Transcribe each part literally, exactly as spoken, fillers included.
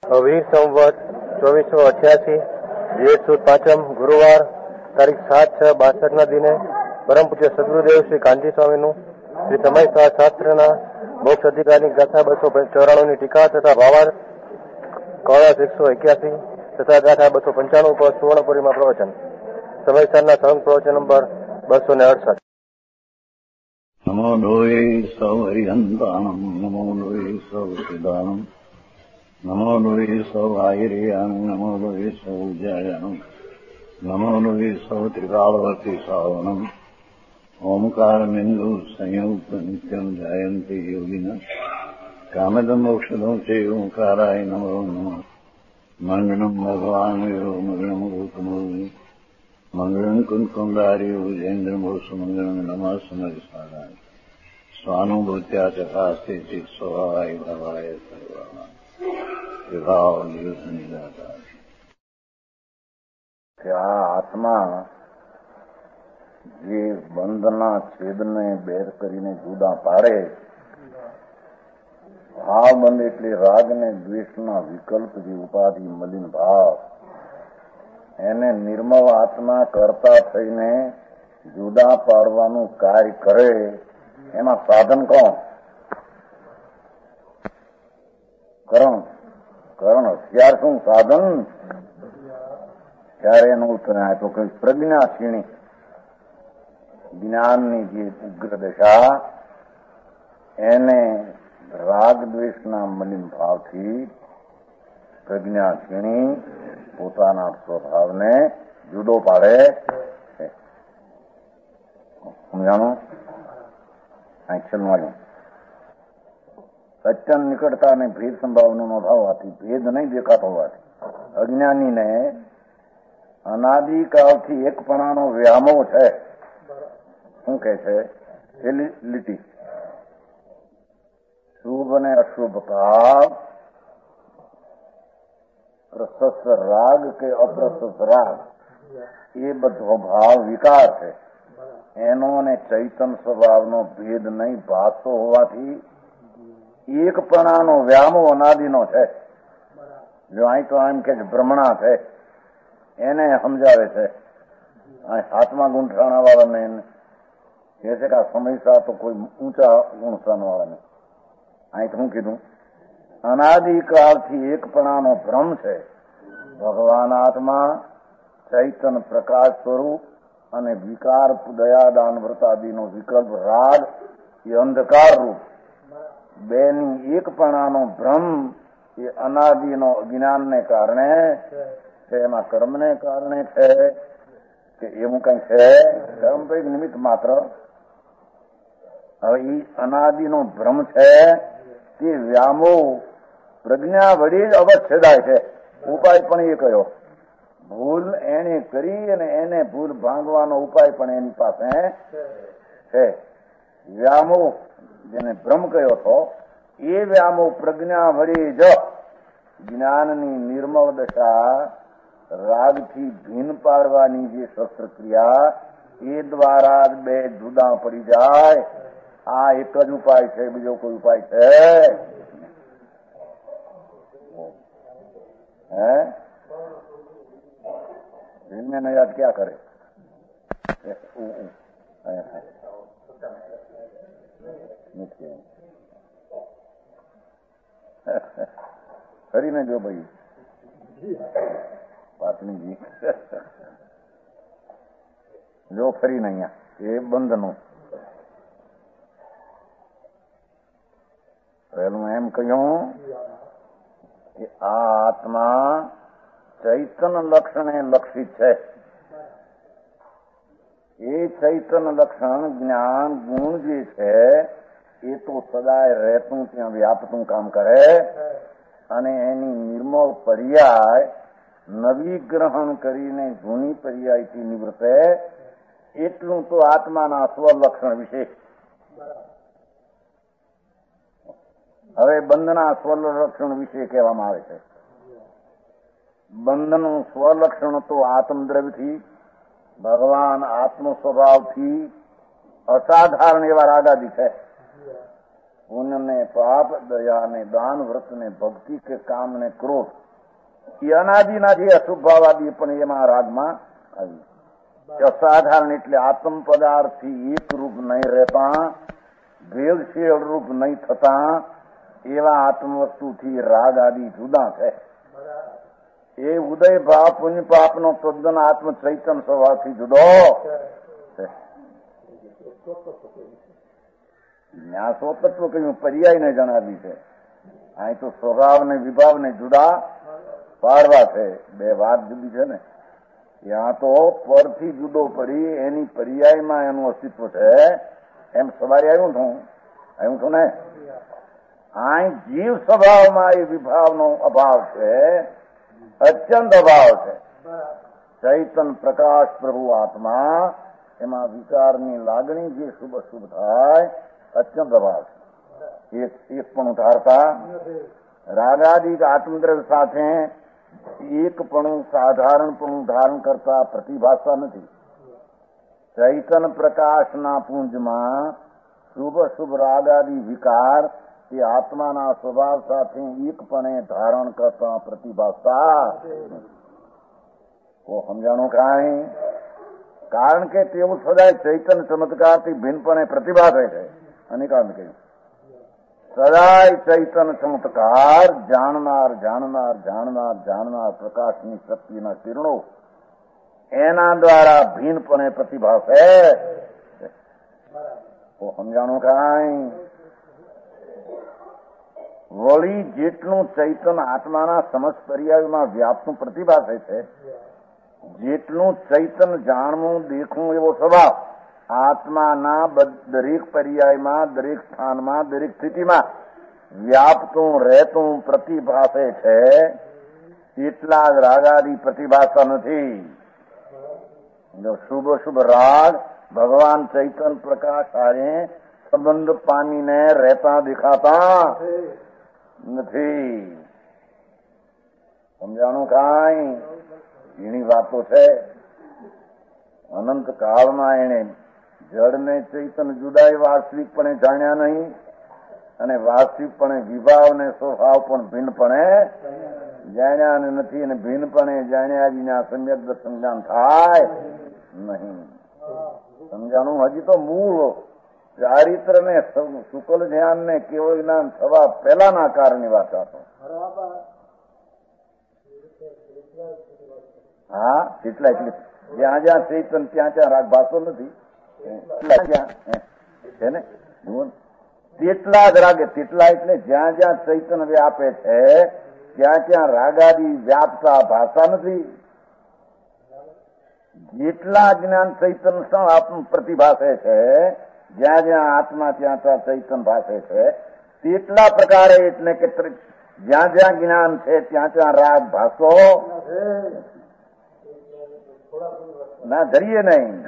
વીર સંવત ચોવીસો અઠ્યાસી જેઠ સુદ પાંચમ ગુરુવાર તારીખ સાત છ બાસઠ ના દિને પરમ પૂજ્ય સદગુરુદેવ શ્રી કાંતિ સ્વામીનું શ્રી સમય શાસ્ત્રના મોક્ષ અધિકારની ગાથા બસો ચોરાણું ની ટીકા તથા ભાવાર્થ કળશ એકસો એક્યાસી તથા ગાથા બસો પંચાણું પર સુવર્ણપુરીમાં પ્રવચન સમયસરના સંઘ પ્રવચન નંબર બસો ને અડસઠ. નમો લોય સૌ હરિહંતાણમ નમો લોય સૌ સિદાનમ નમો લોય સૌ આયર્યાણમ નમો લોય સૌ જયાણમ નમો લોય સૌ ત્રિકાળવતી સાવણમ ઓમકાર બિંદુ સંયુક્ત નિત્યમ જાયંતિ યોગિના કામદમ મોક્ષદમ છે ઓંકારાય નમો નમઃ. મંગળમ ભગવાન વીરો મંગળમ ગૌતમો મંગળમ કુંકુંડાર્યો જૈન્દ્રમો સુમંગળમ નમઃ સમરિસારાય સ્વાનુભૂત્યા ચકાસ્તે ચિત સ્વભાવાય ભવાય સર્વા વિભાવ દિવસ નિરાતા. આ આત્મા જે બંધના છેદને બેર કરીને જુદા પાડે, ભાવ બંધ એટલે રાગ ને દ્વેષના વિકલ્પ જે ઉપાધિ મલિન ભાવ, એને નિર્મળ આત્મા કરતા થઈને જુદા પાડવાનું કાર્ય કરે, એમાં સાધન કોણ? કરણ કરણ હથિયાર શું સાધન? ત્યારે એનો ઉત્તર આપ્યો કે પ્રજ્ઞા ક્ષીણી, જ્ઞાનની જે ઉગ્ર દશા, એને રાગ દ્વેષના મલિન ભાવથી પ્રજ્ઞા ક્ષીણી પોતાના સ્વભાવને જુદો પાડે છે. સમજાણું? એક્શન અત્યંત નિકટતા અને ભેદ સંભાવનાનો અભાવ હોવાથી, ભેદ નહીં દેખાતો હોવાથી અજ્ઞાનીને અનાદિકાળથી એકપણાનો વ્યામોહ છે. શું કે છે? લીટી શુભ અને અશુભ ભાવ, પ્રશસ્ત રાગ કે અપ્રશસ્ત રાગ, એ બધો ભાવ વિકાર છે. એનો અને ચૈતન સ્વભાવનો ભેદ નહીં ભાસતો હોવાથી એકપણાનો વ્યામો અનાદિનો છે. જો અહીં તો એમ કે ભ્રમણા છે, એને સમજાવે છે. હાથમાં ગૂંઠાણા વાળાને કહે છે કે આ સમયસા તો કોઈ ઊંચા ગુણસ્થાન વાળાને. અહીં તો શું કીધું? અનાદિકાળથી એકપણાનો ભ્રમ છે. ભગવાન આત્મા ચૈતન પ્રકાશ સ્વરૂપ અને વિકાર દયાદાન વ્રતાદિનો વિકલ્પ રાગ એ અંધકાર રૂપ, બેની એકપણાનો ભ્રમ એ અનાદિનો અજ્ઞાનને કારણે છે. એમાં કર્મને કારણે છે કે એવું કઈ છે? કર્મ તો એક નિમિત્ત માત્ર. હવે એ અનાદિનો ભ્રમ છે તે વ્યામોહ પ્રજ્ઞા વળી જ અવચ્છેદાય છે. ઉપાય પણ એ કયો? ભૂલ એને કરી અને એને ભૂલ ભાંગવાનો ઉપાય પણ એની પાસે છે. વ્યામોહ જેને ભ્રમ કયો હતો, એ વ્યામોહ પ્રજ્ઞા વળી જ જ્ઞાનની નિર્મળ દશા રાગથી ભીન પાડવાની જે શસ્ત્રક્રિયા, એ દ્વારા બે જુદા પડી જાય. આ એક જ ઉપાય છે, બીજો કોઈ ઉપાય છે? હે ભીન યાદ ક્યાં કરે? ફરીને જો ભાઈ પાટણીજી, જો ફરીને અહીંયા એ બંધનું પહેલું એમ કહ્યું કે આ આત્મા ચૈતન લક્ષણે લક્ષિત છે. એ ચૈતન લક્ષણ જ્ઞાન ગુણ જે છે એ તો સદાય રહેતું ત્યાં વ્યાપતું કામ કરે, અને એની નિર્મળ પર્યાય નવી ગ્રહણ કરીને જૂની પર્યાયથી નિવૃત્તે, એટલું તો આત્માના સ્વલક્ષણ વિશેષ. હવે બંધના સ્વલક્ષણ વિશે કહેવામાં આવે છે. બંધનું સ્વલક્ષણ તો આત્મદ્રવ્યથી, ભગવાન આત્મ સ્વભાવથી અસાધારણ એવા રાગાદી છે. પુણ્ય ને પાપ, દયા ને દાન, વ્રત ને ભક્તિ કે કામ ને ક્રોધ એ અનાદિનાથી અશુભ ભાવાદી પણ એમાં રાગમાં આવી. અસાધારણ એટલે આત્મ પદાર્થથી એક રૂપ નહીં રહેતા, ભેદશેળ રૂપ નહીં થતા એવા આત્મવસ્તુથી રાગ આદિ જુદા છે. એ ઉદય ભાવ પુણ્ય પાપનો તદ્દન આત્મ ચૈતન સ્વભાવથી જુદો છે. ન્યાસો તત્વ કહ્યું પર્યાયને જણાવી છે. અહીં તો સ્વભાવ ને વિભાવ ને જુદા પાડવા છે. બે વાત જુદી છે ને. ત્યાં તો પરથી જુદો પડી એની પર્યાયમાં એનું અસ્તિત્વ છે. એમ સવારે આવ્યું છું આવ્યું છું ને. અહીં જીવ સ્વભાવમાં એ વિભાવનો અભાવ છે, અત્યંત અભાવ છે. ચૈતન પ્રકાશ પ્રભુ આત્મા એમાં વિકારની લાગણી જે શુભ અશુભ થાય અત્યંત અભાવ છે. એક એક પણ ધારતા રાગાદિક આત્મદ્રવ્ય સાથે એક પણ સાધારણપણું ધારણ કરતા પ્રતિભાસતા નથી. ચૈતન પ્રકાશના પુંજમાં શુભ શુભ રાગાદિ વિકાર તે આત્માના સ્વભાવ સાથે એકપણે ધારણ કરતા પ્રતિભાસતા. તો સમજાણું કાંઈ? કારણ કે તેવું સદાય ચૈતન ચમત્કારથી ભિન્નપણે પ્રતિભાસે છે. અનેકાંત કહ્યું સદાય ચૈતન ચમત્કાર જાણનાર જાણનાર જાણનાર જાણનાર પ્રકાશની શક્તિના કિરણો એના દ્વારા ભિન્નપણે પ્રતિભાસે. તો સમજાણું કાંઈ? વળી જેટલું ચૈતન આત્માના સમસ્ત પર્યાયમાં વ્યાપનું પ્રતિભાસે છે, જેટલું ચૈતન જાણવું દેખવું એવો સ્વભાવ આત્માના દરેક પર્યાયમાં, દરેક સ્થાનમાં, દરેક સ્થિતિમાં વ્યાપતું રહેતું પ્રતિભાસે છે, એટલા જ રાગાદી પ્રતિભાસતા નથી. શુભ શુભ રાગ ભગવાન ચૈતન પ્રકાશ હારે સંબંધ પામીને રહેતા દેખાતા નથી. સમજાણું કાંઈ? એની વાતો છે. અનંત કાળમાં એને જળને ચૈતન જુદાય વાસ્તવિકપણે જાણ્યા નહીં અને વાસ્તવિકપણે વિભાવ ને સ્વભાવ પણ ભિન્નપણે જાણ્યા નથી અને ભિન્નપણે જાણ્યા વિના સમ્યક દર્શન જ્ઞાન થાય નહીં. સમજાણું? હજી તો મૂળ ચારિત્ર ને શુકલ ધ્યાન ને કેવળ જ્ઞાન થવા પહેલાના કાળની વાત હતો. હા, એટલા એટલે જ્યાં જ્યાં ચૈતન ત્યાં ત્યાં રાગ ભાષો નથી છે ને. તેટલા જ રાગે, તેટલા એટલે જ્યાં જ્યાં ચૈતન વ્યાપે છે ત્યાં ત્યાં રાગાદી વ્યાપતા ભાષા નથી. જેટલા જ્ઞાન ચૈતન પ્રતિભાસે છે, જ્યાં જ્યાં આત્મા ત્યાં ત્યાં ચૈતન ભાષે છે, તેટલા પ્રકારે એટલે કે જ્યાં જ્યાં જ્ઞાન છે ત્યાં ત્યાં રાગ ભાષો ના ધરીએ નહીં.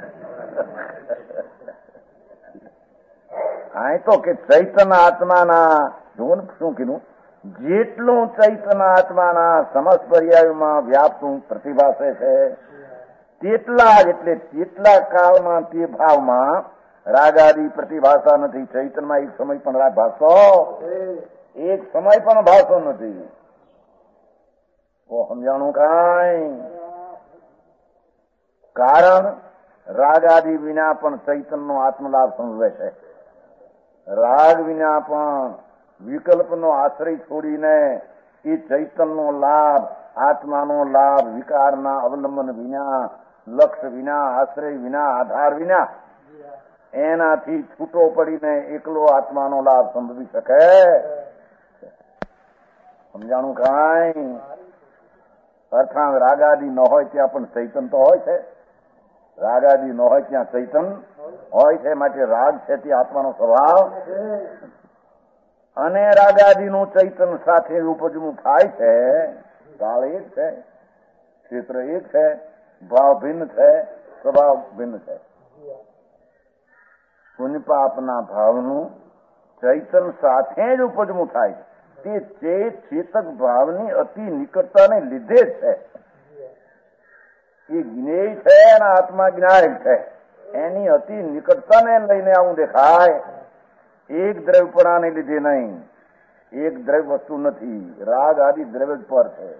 અહીં તો કે ચૈતન આત્માના જોન શું કીધું, જેટલું ચૈતન આત્માના સમસ્ત પર્યાયમાં વ્યાપતું પ્રતિભાસે છે તેટલા જ એટલે તેટલા કાળમાં તે ભાવમાં રાગાદી પ્રતિભાષા નથી. ચૈતનમાં એક સમય પણ રાગ ભાષો એક સમય પણ ભાષો નથી. તો સમજાણું કાંઈ? કારણ રાગ આદિ વિના પણ ચૈતનનો આત્મલાભ સમજવે છે. રાગ વિના પણ વિકલ્પનો આશ્રય છોડીને એ ચૈતનનો લાભ, આત્માનો લાભ વિકારના અવલંબન વિના, લક્ષ્ય વિના, આશ્રય વિના, આધાર વિના એનાથી છૂટો પડીને એકલો આત્માનો લાભ સંભવી શકે. સમજાણું કાંઈ? અર્થાત રાગાદી ન હોય ત્યાં પણ ચૈતન તો હોય છે. રાગાદી ન હોય ત્યાં ચૈતન હોય છે. માટે રાગ છે તે આત્માનો સ્વભાવ અને રાગાદીનું ચૈતન સાથે ઉપજવું થાય છે. કાળ એક છે, ક્ષેત્ર એક છે, ભાવ ભિન્ન છે, સ્વભાવ ભિન્ન છે. પુણ્ય પાપના ભાવનું ચૈતન સાથે જ ઉપજવું થાય છે. તે ચેતક ભાવની અતિ નિકટતાને લીધે જ છે. એ જ્ઞેય છે અને આત્મા જ્ઞાયક છે. એની અતિ નિકટતાને લઈને આવું દેખાય. એક દ્રવ્યપણાને લીધે નહીં. એક દ્રવ્ય વસ્તુ નથી, રાગ આદિ દ્રવ્ય જ પર છે.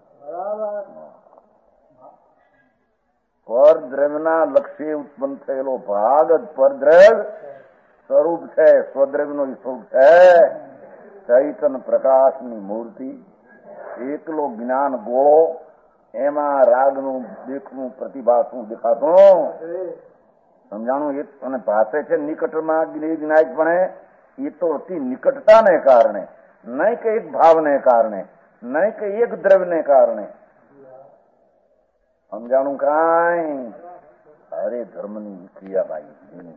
પર દ્રવ્યના લક્ષ્ય ઉત્પન્ન થયેલો ભાગ જ પરદ્રવ્ય સ્વરૂપ છે. સ્વદ્રવ્યનો સ્વરૂપ છે ચૈતન પ્રકાશની મૂર્તિ. એકલો જ્ઞાન ગોળો, એમાં રાગનું દેખવું, પ્રતિભાસવું દેખાતું સમજાણું. એ અને ભાષે છે નિકટમાં જ્ઞાયકપણે, એ તો અતિ નિકટતાને કારણે, નહીં કે એક ભાવને કારણે, નહીં કે એક દ્રવ્યને કારણે. સમજાણું કાંઈ? અરે ધર્મની ક્રિયાબાઈ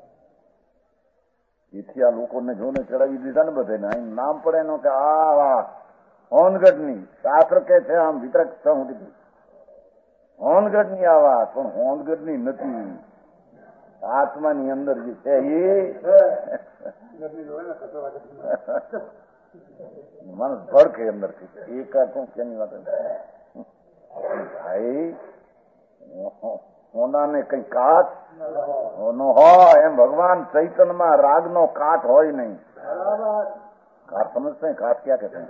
એથી આ લોકોને જોને ચડાવી દીધા ને બધે ને અહીં નામ પડે નો કે આ વાહ હોનગઢની શાસ્ત્ર કે છે આમ વિતરક હું કીધું હોનગઢની આ વાત, પણ હોનગઢની નથી, આત્માની અંદર જે છે એ માણસ ભડકે અંદરથી. એક ક્યાંની વાત ભાઈ હોનાને કઈ કાચ ન હોય એમ ભગવાન ચૈતનમાં રાગનો કાચ હોય નહીં. કાચ સમજते हैं? काट क्या कहते हैं?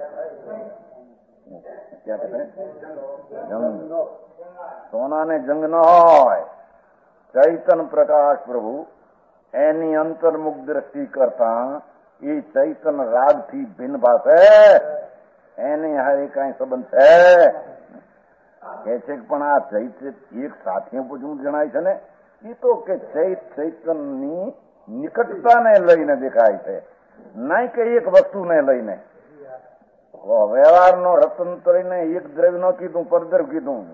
क्या कहते हैं? जंग. સોનાને જંગ ન હોય. ચૈતન પ્રકાશ પ્રભુ એની અંતર્મુખ દ્રષ્ટિ કરતા એ ચૈતન રાગથી ભિન્ન ભાષે એની હારે કઈ સંબંધ છે કે છે પણ આ ચૈત એક સાથે પૂછવું જણાય છે ને એ તો કે ચૈત ચૈતનની નિકટતાને લઈને દેખાય છે, નહીં કે એક વસ્તુને લઈને. વ્યવહારનો રતન કરીને એક દ્રવ્ય નો કીધું, પરદ્રવ્ય કીધું.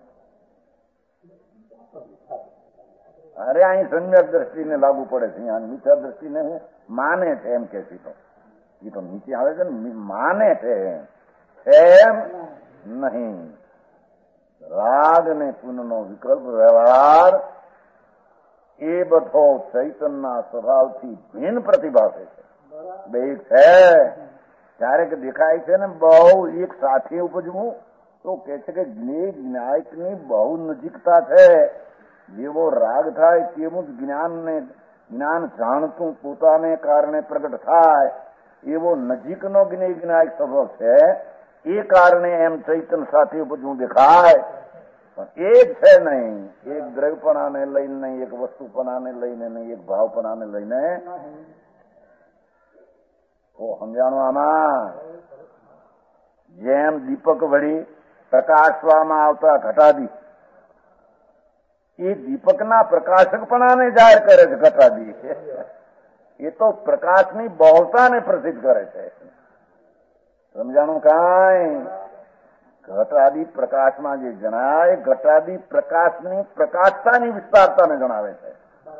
અરે અહીં સમ્યક દ્રષ્ટિને લાગુ પડે છે, અહીંયા નીચા દ્રષ્ટિને માને છે એમ કે છે. તો એ તો નીચે આવે છે ને, માને છે એમ નહીં. રાગ ને પુનનો વિકલ્પ વ્યવહાર એ બધો ચૈતનના સ્વભાવથી ભિન્ન પ્રતિભાસે છે. બે છે ક્યારેક દેખાય છે ને બહુ એક સાથે ઉપજવું તો કે છે કે જ્ઞાયકની બહુ નજીકતા છે. જેવો રાગ થાય તેવું જ જ્ઞાનને જ્ઞાન જાણતું પોતાને કારણે પ્રગટ થાય એવો નજીકનો જ્ઞાયક સ્વભાવ છે. એ કારણે એમ ચૈતન સાથે બધું દેખાય, પણ એક છે નહીં. એક દ્રવ્યપણાને લઈને નહીં, એક વસ્તુપણાને લઈને નહીં, એક ભાવપણાને લઈને. તો સમજાણું આમાં? જેમ દીપક વળી પ્રકાશવામાં આવતા ઘટાદી એ દીપકના પ્રકાશકપણાને જાહેર કરે છે. ઘટાદી એ તો પ્રકાશની બહુતાને પ્રસિદ્ધ કરે છે. સમજાણું કાંઈ? ઘટાદી પ્રકાશમાં જે જણાય, ઘટાદી પ્રકાશની પ્રકાશતાની વિસ્તારતાને જણાવે છે.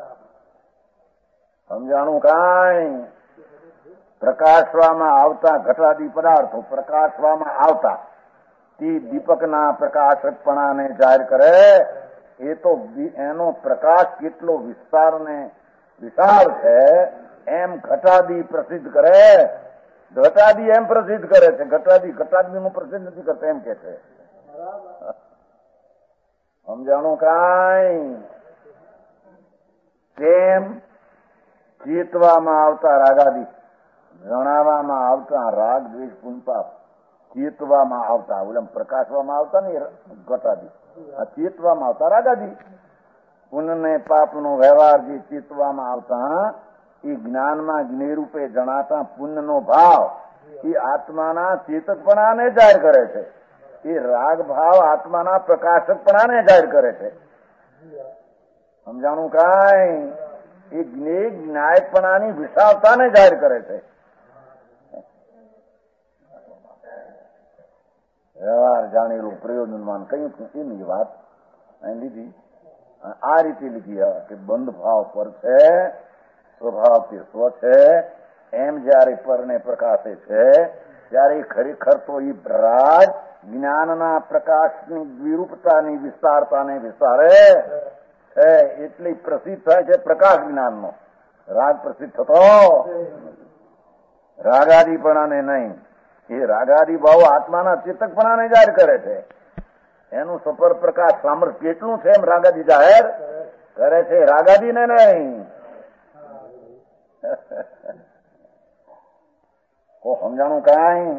સમજાણું કાંઈ? પ્રકાશવામાં આવતા ઘટાદી પદાર્થો પ્રકાશવામાં આવતા તે દીપકના પ્રકાશકપણાને જાહેર કરે. એ તો એનો પ્રકાશ કેટલો વિસ્તાર ને વિશાળ છે એમ ઘટાદી પ્રસિદ્ધ કરે. ઘટાદી એમ પ્રસિદ્ધ કરે છે. ઘટાદી ઘટાદી નું પ્રસિદ્ધ નથી કરતા એમ કે છે. સમજાણું કાંઈ? તેમ ચેતવામાં આવતા રાગાદી, જણાવવામાં આવતા રાગ દ્વેષ પુનપાપ, ચેતવામાં આવતા ઓલા પ્રકાશવામાં આવતા ને ઘટાદી, આ ચેતવામાં આવતા રાગાદી. પુનઃ પાપનો વ્યવહાર જે ચેતવામાં આવતા એ જ્ઞાનમાં જ્ઞેયરૂપે જણાતા પુણ્યનો ભાવ એ આત્માના ચેતકપણાને જાહેર કરે છે. એ રાગ ભાવ આત્માના પ્રકાશકપણાને જાહેર કરે છે. સમજાણું કાંઈ? એ જ્ઞેય જ્ઞાયકપણાની વિશાળતાને જાહેર કરે છે. વ્યવહાર જાણેલું પ્રયોજનમાન કહ્યું છું એની વાત અહીં લીધી. આ રીતે લીધી કે બંધ ભાવ પર છે, સ્વભાવ તે સ્વ છે. એમ જયારે પરને પ્રકાશે છે ત્યારે ખરેખર તો એ રાગ જ્ઞાનના પ્રકાશની વિરૂપતાની વિસ્તારતાને વિસ્તારે છે. એટલી પ્રસિદ્ધ થાય છે પ્રકાશ જ્ઞાનનો. રાગ પ્રસિદ્ધ થતો રાગાદીપણાને નહીં. એ રાગાદી ભાવ આત્માના ચેતકપણાને જાહેર કરે છે. એનું સફર પ્રકાશ સામર્થ્ય કેટલું છે એમ રાગાદી જાહેર કરે છે, રાગાદીને નહીં. કો સમજાણું કાંઈ?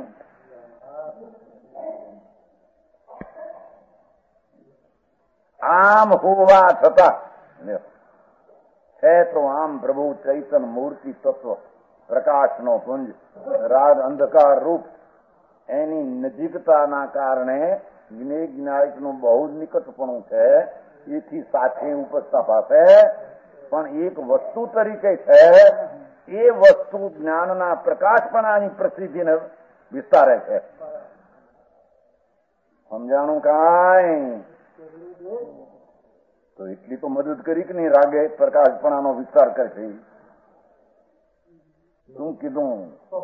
આમ હોવા છતાં છે તો આમ પ્રભુ ચૈતન મૂર્તિ તત્વ પ્રકાશનો પુંજ રાગ અંધકાર રૂપ એની નજીકતાના કારણે જ્ઞેય જ્ઞાયકનું બહુ જ નિકટપણું છે. એથી સાથે ઉપજતા પાસે પણ એક વસ્તુ તરીકે છે. એ વસ્તુ જ્ઞાનના પ્રકાશપણાની પ્રસિદ્ધિને વિસ્તારે છે. સમજાણું કાંઈ? તો એટલી તો મદદ કરી કે નહીં રાગે પ્રકાશપણાનો વિસ્તાર કરે છે. શું કીધું?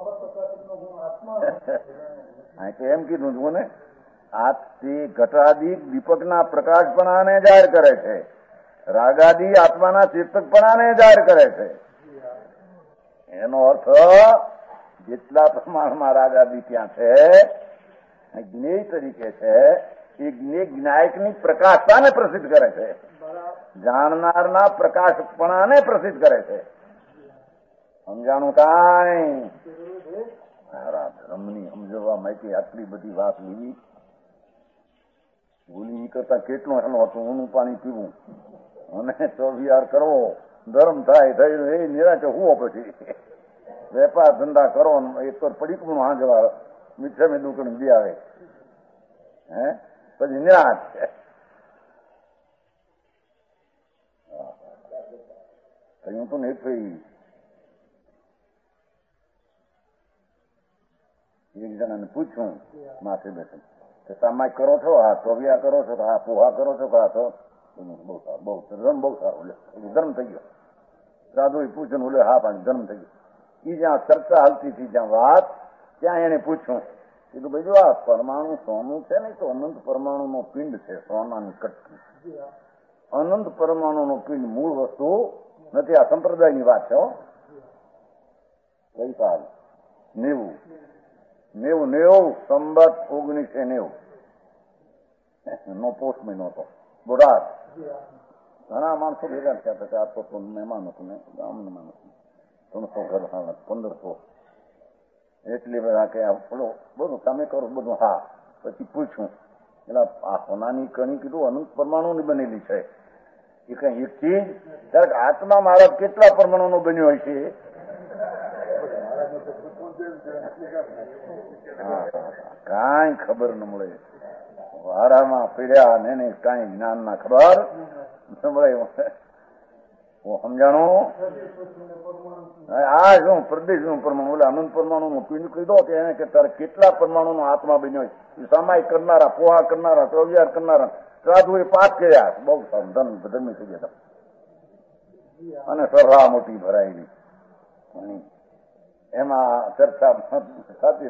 એમ કીધું જુઓ ને, આ તે ઘટાદિક દીપકના પ્રકાશપણાને જાહેર કરે છે. રાગાદી આત્માના ચેતકપણાને જાહેર કરે છે. એનો અર્થ જેટલા પ્રમાણમાં રાગાદી ત્યાં છે જ્ઞેય તરીકે છે એ જ્ઞેય જ્ઞાયકની પ્રકાશતાને પ્રસિદ્ધ કરે છે. જાણનારના પ્રકાશપણાને પ્રસિદ્ધ કરે છે. સમજાણું કાંઈ? મારા ધર્મની સમજવા માટે આટલી બધી વાત લીધી. ભૂલી કરતા કેટલું હેલો હતું. ઊનું પાણી પીવું અને ચોવિયાર કરવો, ધર્મ થાય થયું એ નિરાશે હુઓ. પછી વેપાર ધંધા કરો, એક તો પડીકું હા જવા મીઠા મેં દુકાન બી આવે હે પછી નિરાશ છે. કહ્યું તો ને એક જણાને પૂછ્યું માથે બેઠું કે સામાય કરો છો? હા. ચોવિયા કરો છો? હા. પોહા કરો છો? હા. તો બહુ સારું, બહુ ધર્મ બહુ સારું. એટલે ધર્મ થઈ ગયો. સાધુ એ પૂછ્યું ઓલે હા પાણી ધર્મ થઈ ગયો. એ જ્યાં ચર્ચા હાલતી હતી જ્યાં વાત ત્યાં એને પૂછ્યું કીધું ભાઈ જો આ પરમાણુ સોનું છે ને તો અનંત પરમાણુ નો પિંડ છે. સોનાની કટકી અનંત પરમાણુ નો પિંડ મૂળ વસ્તુ નથી. આ સંપ્રદાયની વાત છે. કઈ સાલ નેવું નેવું નેવું સંબત ઓગણીસો નેવું નો પોસ્ટ મહિનો હતો. બોરાદ ઘણા માણસો ભેગા થયા હતા. ચારસો મહેમાન હતું ને ગામના માણસ ત્રણસો ઘર પંદરસો એટલી બધા કે બોલો બધું તમે કરો બધું. હા. પછી પૂછ્યું એટલે આ સોનાની કણી કીધું અનંત પરમાણુ ની બનેલી છે. એ કઈ એક ચીજ ત્યારે આત્મા મારા કેટલા પરમાણુ નો બન્યો હોય છે? કાંઈ ખબર ન મળે. વારામાં પીડ્યા ને કાંઈ જ્ઞાન ના ખબર ન મળે. સમજાણું? આ શું પ્રદેશ નું પરમાણુ એટલે અનંત પરમાણુ નું પિંડ કીધો કે એને કે તારે કેટલા પરમાણુ નો આત્મા બન્યો હોય. સમાય કરનારા, પોહા કરનારા, ચોવિયાર કરનારા, સાધુ એ પાઠ કર્યા. બહુ ધન ધર્મી થઈ ગયા અને સભા મોટી ભરાયેલી. એમાં ચર્ચા થતી.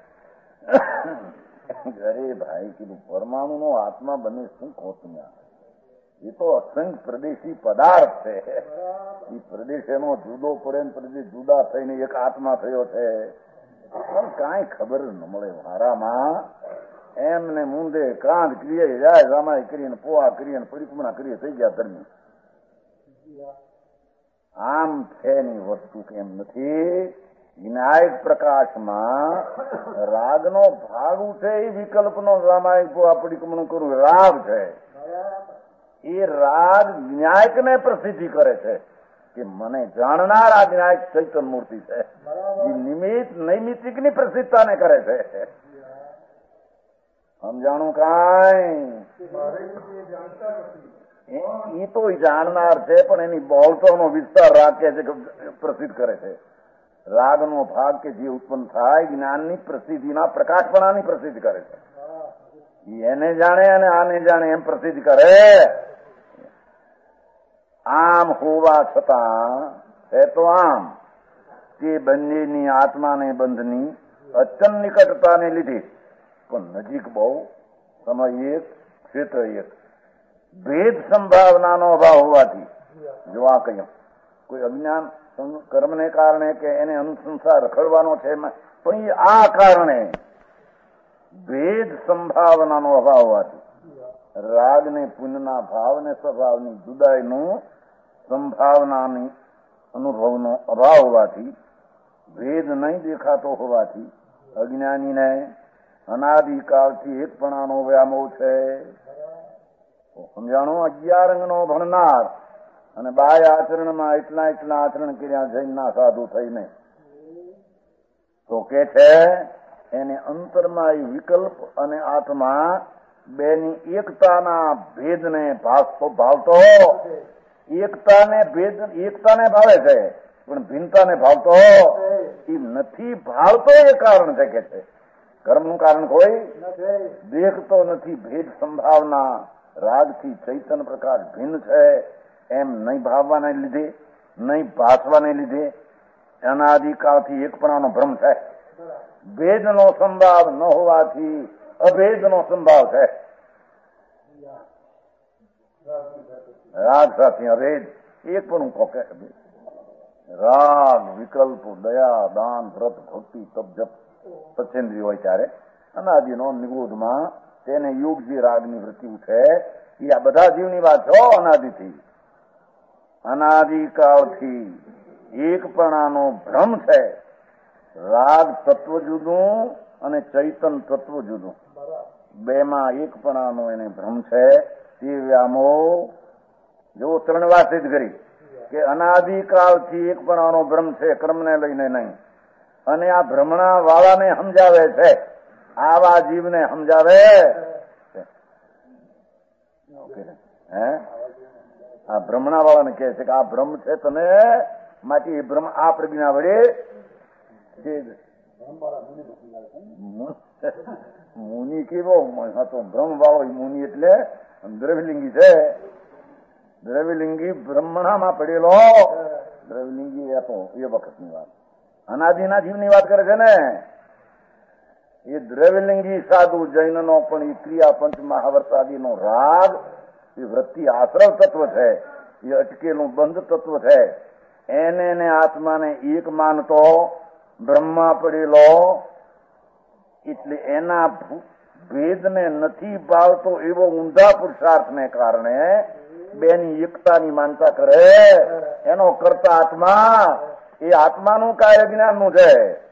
અરે ભાઈ કીધું પરમાણુ નો આત્મા બને શું કહો તમે? એ તો અસંખ્ય પ્રદેશી પદાર્થ છે. એ પ્રદેશ એનો જુદો પડે ને પ્રદેશ જુદા થઈને એક આત્મા થયો છે. પણ કાંઈ ખબર ન મળે. હારામાં એમને મુંદે કાંધ ક્રિય જાય રામાય કરીને પોવા કરીએ પરિક્રમણા કરીએ થઈ ગયા ધર્મી. આમ છે ની વસ્તુ કેમ નથી. જ્ઞાયક પ્રકાશમાં રાગનો ભાગ છે. એ વિકલ્પનો રામાયણ પોવા પરિક્રમણ કરવું રાગ છે. એ રાગ જ્ઞાયકને પ્રસિદ્ધિ કરે છે કે મને જાણનાર આ જ્ઞાયક ચૈતન્ય મૂર્તિ છે. એ નિમિત્ત નૈમિતિકની પ્રસિદ્ધતાને કરે છે. સમજાણું કાંઈ? એ તો જાણનાર છે પણ એની બહોળતાનો વિસ્તાર રાખે છે કે પ્રસિદ્ધ કરે છે. રાગનો ભાગ કે જે ઉત્પન્ન થાય જ્ઞાનની પ્રસિદ્ધિના પ્રકાશપણાની પ્રસિદ્ધ કરે છે. એને જાણે અને આને જાણે એમ પ્રસિદ્ધ કરે. આમ હોવા છતાં છે તો આમ તે બંનેની આત્માને બંધની અત્યંત નિકટતાને લીધે પણ નજીક બહુ, સમય એક, ક્ષેત્ર એક, ભેદ સંભાવનાનો અભાવ હોવાથી જો આ કહ્યું કોઈ અજ્ઞાન કર્મને કારણે કે એને અનુસંસાર રખડવાનો છે પણ એ આ કારણે ભેદ સંભાવનાનો અભાવ હોવાથી રાગ ને પુણ્યના ભાવ ને સ્વભાવની જુદાઈનું સંભાવનાની અનુભવનો અભાવ હોવાથી ભેદ નહીં દેખાતો હોવાથી અજ્ઞાનીને અનાદિકાળથી એકપણાનો વ્યામોહ છે. સમજાણું? અગિયાર અંગનો ભણનાર અને બાહ્ય આચરણમાં એટલા એટલા આચરણ કર્યા જૈનના સાધુ થઈને તો કે છે એને અંતરમાં એ વિકલ્પ અને આત્મા બેની એકતાના ભેદને ભાવતો ભાવતો એકતાને ભેદ એકતાને ભાવે છે પણ ભિન્નતાને ભાવતો એ નથી. ભાવતો એ કારણ છે કે છે કર્મનું કારણ કોઈ દેખતો નથી. ભેદ સંભાવના રાગથી ચૈતન્ય પ્રકાશ ભિન્ન છે એમ નહીં ભાવવાને લીધે નહીં ભાસવાને લીધે અનાદિકાળથી એકપણાનો ભ્રમ છે. ભેદનો સંભાવ ન હોવાથી અભેદનો સંભાવ છે. રાગ સાથે અભેદ એક પણ કોકે રાગ વિકલ્પ દયા દાન વ્રત ભક્તિ તપ જપ સચેન્દ્રિય હોય ત્યારે અનાદિનો નિગોધમાં તેને યોગ જે રાગની વૃત્તિ ઉઠે એ આ બધા જીવની વાત છો. અનાદિથી અનાદિકાળથી એકપણાનો ભ્રમ છે. રાગ તત્વ જુદું અને ચૈતન તત્વ જુદું, બેમાં એકપણાનો એને ભ્રમ છે. તે વ્યામોહ જો ત્રણ વાત સિદ્ધ કરી કે અનાદિકાળથી એકપણાનો ભ્રમ છે, કર્મને લઈને નહીં. અને આ ભ્રમણા વાળાને સમજાવે છે, આવા જીવને સમજાવે હે આ ભ્રમણા વાળાને કહે છે કે આ ભ્રમ છે તને માટે એ ભ્રમ આ પ્રજ્ઞા વડે મુનિ કેવો હતો ભ્રમ વાળો. મુનિ એટલે દ્રવ્યલિંગી છે. દ્રવ્યલિંગી બ્રહ્મણામાં પડેલો દ્રવ્યલિંગી હતો એ વખતની વાત. અનાદિના જીવની વાત કરે છે ને એ દ્રવ્યલિંગી સાધુ જૈનનો પણ એ ક્રિયા પંચ મહાવર્તાદિનો રાગ એ વૃત્તિ આશ્રવ તત્વ છે, એ અટકેલું બંધ તત્વ છે. એને ને આત્માને એક માનતો બ્રહ્મા પડેલો એટલે એના ભેદને નથી ભાવતો એવો ઊંધા પુરુષાર્થને કારણે બેની એકતાની માનતા કરે. એનો કરતા આત્મા એ આત્માનું કાર્ય જ્ઞાનનું છે.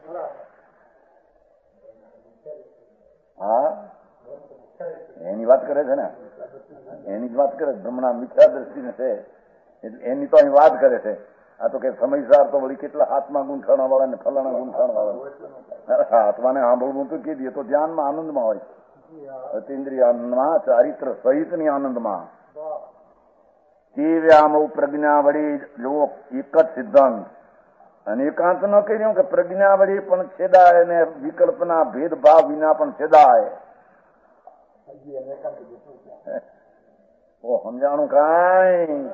હા એની વાત કરે છે ને, એની જ વાત કરે છે. બ્રહ્મણા મિથ્યા દ્રષ્ટિને છે એની તો અહીં વાત કરે છે. આ તો કે સમયસાર તો વળી કેટલા આત્મા ગુંઠાણા વાળા ને ફલાણા ગુંઠાણા વાળા આત્માને સાંભળવું તો કીધું તો ધ્યાનમાં આનંદમાં હોય, અતિન્દ્રિય આનંદમાં ચારિત્ર સહિતની આનંદમાં. તે વ્યામોહ પ્રજ્ઞા વળી જો એક જ સિદ્ધાંત અને એકાંત ન કર્યું કે પ્રજ્ઞા વળી પણ છેદાય અને વિકલ્પના ભેદભાવ વિના પણ છેદાય. ઓ સમજાણું કાંઈ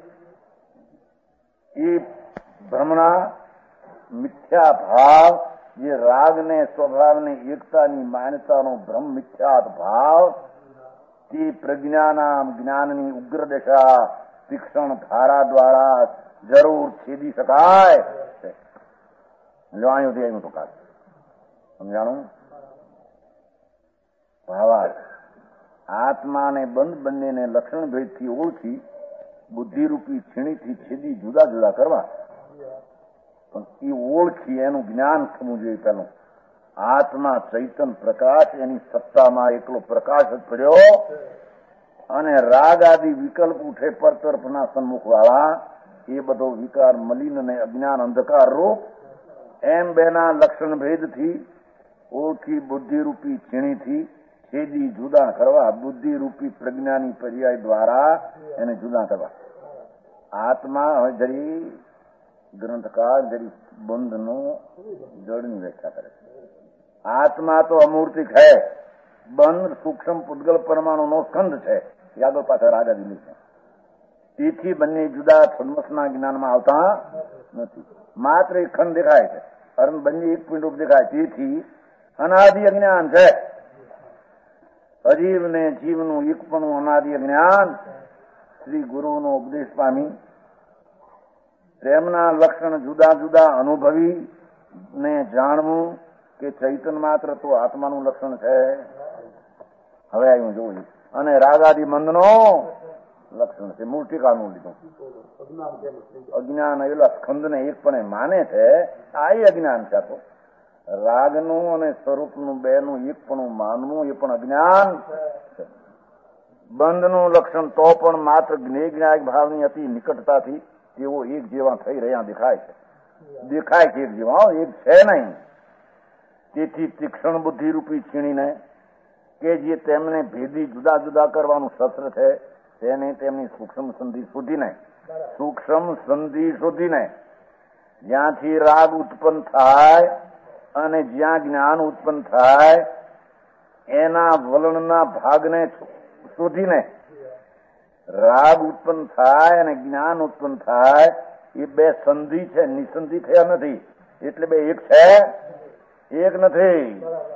એ ભ્રમણા મિથ્યા ભાવ જે રાગને સ્વભાવને એકતાની માન્યતાનો ભ્રમ મિથ્યા ભાવ તે પ્રજ્ઞાના જ્ઞાનની ઉગ્ર દશા શિક્ષણ ધારા દ્વારા જરૂર છેદી શકાય. જો અહીં સુધી આવ્યું તો કાલ સમજાણું. ભાવાર્થ આત્મા અને બંધ બંનેને લક્ષણ ભેદથી ઓળખી બુદ્ધિરૂપી છીણીથી છેદી જુદા જુદા કરવા. પણ એ ઓળખી એનું જ્ઞાન થવું જોઈએ. પેલું આત્મા ચૈતન પ્રકાશ એની સત્તામાં એકલો પ્રકાશ જ પડ્યો અને રાગ આદિ વિકલ્પ ઉઠે પર તરફના સન્મુખ વાળા એ બધો વિકાર મલિન અને અજ્ઞાન અંધકાર રૂપ એમ બેના લક્ષણ ભેદથી ઓળખી બુદ્ધિરૂપી છીણીથી છેદી જુદા કરવા બુદ્ધિરૂપી પ્રજ્ઞાની પર્યાય દ્વારા એને જુદા કરવા. આત્મા હવે જરી ગ્રંથકાર જરી બંધનો જળની વ્યાખ્યા કરે છે. આત્મા તો અમૂર્તિક છે, બંધ સૂક્ષ્મ પૂતગલ પરમાણુ નો સ્કંદ છે. આગળ પાછળ રાજા દિલ્હી છે. તેથી બંને જુદા સન્મસના જ્ઞાનમાં આવતા નથી. માત્ર એક ખંડ દેખાય છે, પરંતુ બંને એક પિંડ દેખાય. તેથી અનાદિ અજ્ઞાન છે. અજીવ ને જીવનું એકપણું અનાદિ જ્ઞાન શ્રી ગુરુનો ઉપદેશ પામી તેમના લક્ષણ જુદા જુદા અનુભવી ને જાણવું કે ચૈતન માત્ર તો આત્માનું લક્ષણ છે. હવે આવ્યું જોવું. અને રાગાદિ મંદનો લક્ષણ છે. મૂળ ટીકાનું લીધું. અજ્ઞાન એલા સ્કંદને એકપણે માને છે, આ અજ્ઞાન છે. તો રાગનું અને સ્વરૂપનું બેનું એકપણું માનવું એ પણ અજ્ઞાન છે. બંધનું લક્ષણ તો પણ માત્ર જ્ઞેય ભાવની અતિ નિકટતાથી તેઓ એક જેવા થઈ રહ્યા દેખાય છે. દેખાય છે એક જેવા, એક છે નહીં. તેથી તીક્ષ્ણ બુદ્ધિ રૂપી છીણીને કે જે તેમને ભેદી જુદા જુદા કરવાનું શસ્ત્ર છે, તેને તેમની સૂક્ષ્મ સંધિ શોધીને સૂક્ષ્મ સંધિ શોધીને જ્યાંથી રાગ ઉત્પન્ન થાય અને જ્યાં જ્ઞાન ઉત્પન્ન થાય એના વલણના ભાગને શોધીને રાગ ઉત્પન્ન થાય અને જ્ઞાન ઉત્પન્ન થાય એ બે સંધિ છે, નિસંધિ થયા નથી. એટલે બે એક છે, એક નથી.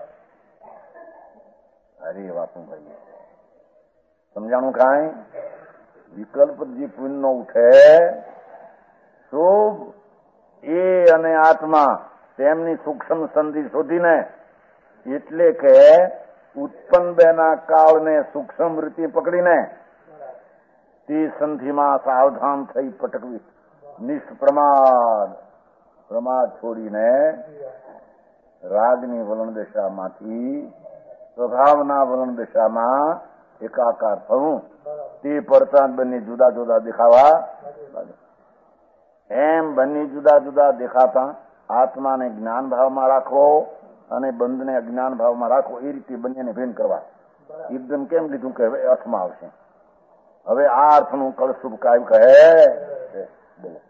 અરે વાતું ભાઈ સમજાણું કાંઈ? વિકલ્પ જે પુણ્ય નો ઉઠે શુભ એ અને આત્મા તેમની સૂક્ષ્મ સંધિ શોધીને, એટલે કે ઉત્પન્ન બેના કાળને સૂક્ષ્મ રીતે પકડીને તે સંધિમાં સાવધાન થઈ પટકવી, નિષ્પ્રમાદ પ્રમાદ છોડીને રાગની વલણ દશામાંથી સ્વભાવના વલણ દશામાં એકાકાર થવું, તે પડતા બંને જુદા જુદા દેખાવા. એમ બંને જુદા જુદા દેખાતા આત્માને જ્ઞાન ભાવમાં રાખવો અને બંધને અજ્ઞાન ભાવમાં રાખવો, એ રીતે બંનેને ભેન કરવા. એકદમ કેમ લીધું કે હવે અર્થમાં આવશે. હવે આ અર્થનું કળશુભ કાવ્ય કહે. બોલો.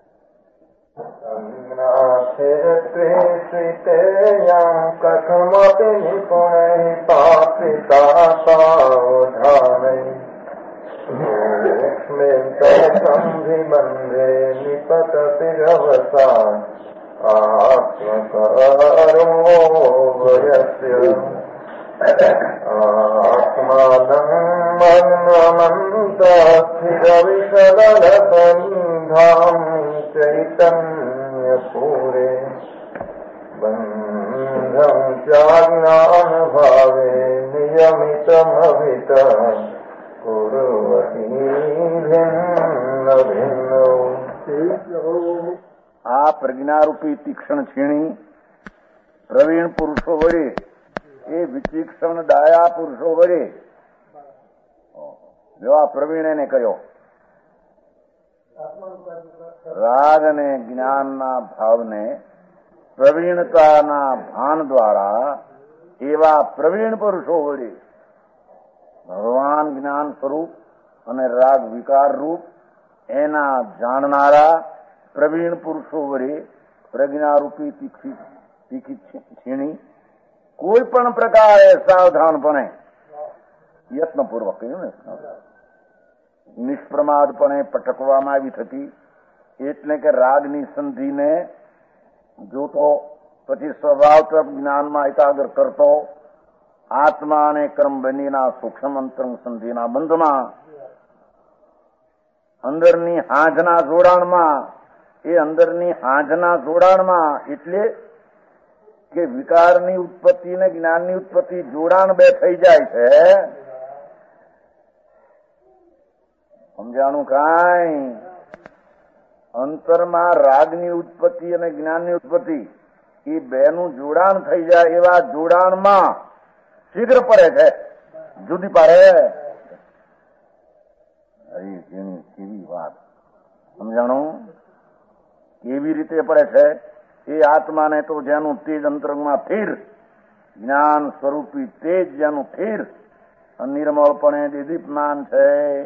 કથમપી નિપુણ પાપિતા સાવધાન સંધિબંધે નિપતતિ રવસા આત્મકરો વયસ્ય આત્માનમનમંત સ્થિરવિશદલસંધામ ચૈતન્ય પૂરે બંધં ચાજ્ઞાન ભાવે નિયમિતમવિત આ પ્રજ્ઞારૂપી તીક્ષ્ણ છીણી પ્રવીણ પુરુષો વડે, એ વિચિક્ષણ ડાયા પુરુષો વડે, જો આ પ્રવીણ એને કર્યો રાગ અને જ્ઞાનના ભાવને પ્રવીણતાના ભાન દ્વારા એવા પ્રવીણ પુરુષો વડે ભગવાન જ્ઞાન સ્વરૂપ અને રાગ વિકાર રૂપ એના જાણનારા પ્રવીણ પુરુષો વડે પ્રજ્ઞારૂપી તીખી છીણી કોઈ પણ પ્રકારે સાવધાનપણે યત્નપૂર્વક કહ્યું ને નિષ્પ્રમાદપણે પટકવામાં આવી થતી. એટલે કે રાગની સંધિને જોતો, પછી સ્વભાવ તરફ જ્ઞાનમાં એકાગ્ર કરતો, આત્મા અને કર્મ બંનેના સૂક્ષ્મ અંતરંગ સંધિના બંધમાં અંદરની હાજના જોડાણમાં, એ અંદરની હાજના જોડાણમાં એટલે કે વિકારની ઉત્પત્તિ ને જ્ઞાનની ઉત્પત્તિ જોડાણ બે થઈ જાય છે. સમજાણું કાંઈ? અંતરમાં રાગની ઉત્પત્તિ અને જ્ઞાનની ઉત્પત્તિ એ બેનું જોડાણ થઈ જાય, એવા જોડાણમાં શીઘ્ર પડે છે, જુદી પાડે. અરે જેની કેવી વાત! સમજાણું? કેવી રીતે પડે છે? એ આત્માને તો જેનું તેજ અંતરંગમાં સ્થિર, જ્ઞાન સ્વરૂપી તેજ જેનું સ્થિર નિર્મળપણે દીદીપમાન છે,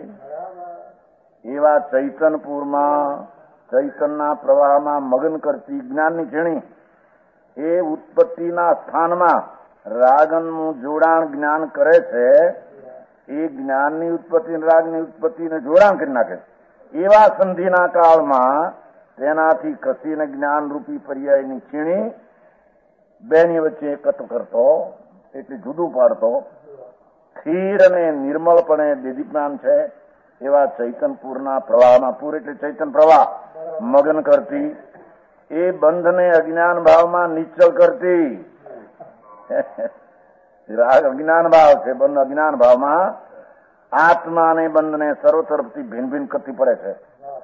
એવા ચૈતનપુરમાં ચૈતનના પ્રવાહમાં મગન કરતી જ્ઞાનની છીણી એ ઉત્પત્તિના સ્થાનમાં રાગનું જોડાણ જ્ઞાન કરે છે. એ જ્ઞાનની ઉત્પત્તિ રાગની ઉત્પત્તિને જોડાણ કરી નાખે. એવા સંધિના કાળમાં તેનાથી કસીને જ્ઞાન રૂપી પર્યાયની છીણી બેની વચ્ચે એકત્ર કરતો, એટલે જુદું પાડતો, સ્થિર અને નિર્મળપણે દીદીપમાન છે એવા ચૈતનપુરના પ્રવાહમાં, પૂર એટલે ચૈતન પ્રવાહ મગન કરતી, એ બંધને અજ્ઞાન ભાવમાં નિશ્ચલ કરતી. રાગ અજ્ઞાન ભાવ છે, બંધ અજ્ઞાન ભાવમાં આત્માને બંધને સર્વ તરફથી ભિન્ન ભિન્ન કરતી પડે છે.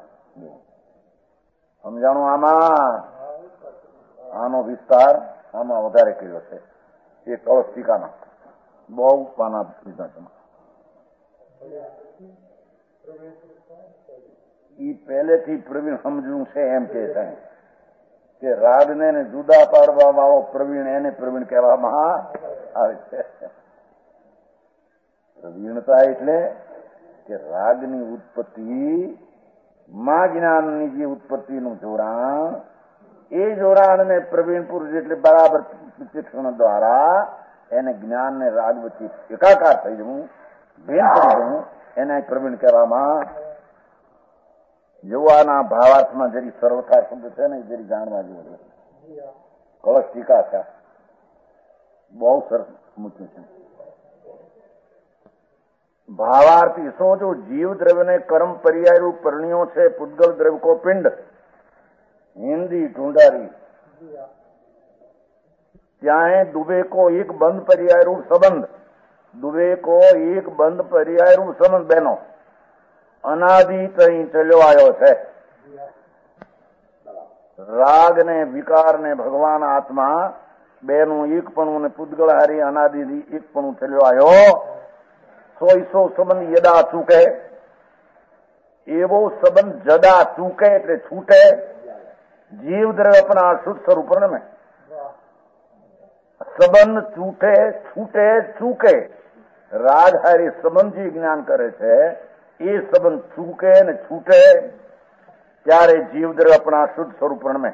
સમજાણું? આમાં આનો વિસ્તાર આમાં વધારે કર્યો છે. એ કળશ ટીકાના બહુ પાના લીધા છે. એ પહેલેથી પ્રવીણ સમજવું છે એમ કે છે કે રાગને જુદા પાડવા વાળો પ્રવીણ એને પ્રવીણ કહેવામાં આવે છે. પ્રવીણતા એટલે કે રાગની ઉત્પત્તિ માં જ્ઞાનની જે ઉત્પત્તિનું જોડાણ, એ જોડાણને પ્રવીણ પુરુષ એટલે બરાબર શિક્ષણ દ્વારા એને જ્ઞાન ને રાગ વચ્ચે એકાકાર થઈ જવું, ભેદ થઈ જવું, એને પ્રવીણ કહેવામાં. યુવાના ભાવાર્થમાં જરી સર્વથા શબ્દ છે ને જરી જાણવા જેવું છે. કળશ ટીકા છે, બહુ સરસ મૂક્યું છે. भावार्थ इसो जो जीव द्रव्य ने कर्म पर्याय रूप परिणियों से पुद्गल द्रव्य को पिंड हिंदी ढूंढारी चाहे दुबे को एक बंद पर्याय रूप संबंध, दुबे को एक बंद पर्याय रूप संबंध बहनो अनादि तई चलो आयो है. राग ने विकार ने भगवान आत्मा बेनु एक पणु ने पुद्गल हारी अनादि एक पणु चलो आयो. સોઈસો સંબંધ યદા ચૂકે એવો સંબંધ જદા ચૂકે એટલે છૂટે. જીવ દ્રવ્ય अपना शुद्ध स्वरूप में સંબંધ છૂટે છૂટે ચૂકે. રાગ હારી સંબંધ જે જ્ઞાન કરે છે એ સંબંધ ચૂકે ને છૂટે ત્યારે જીવ દ્રવ્ય अपना शुद्ध स्वरूप में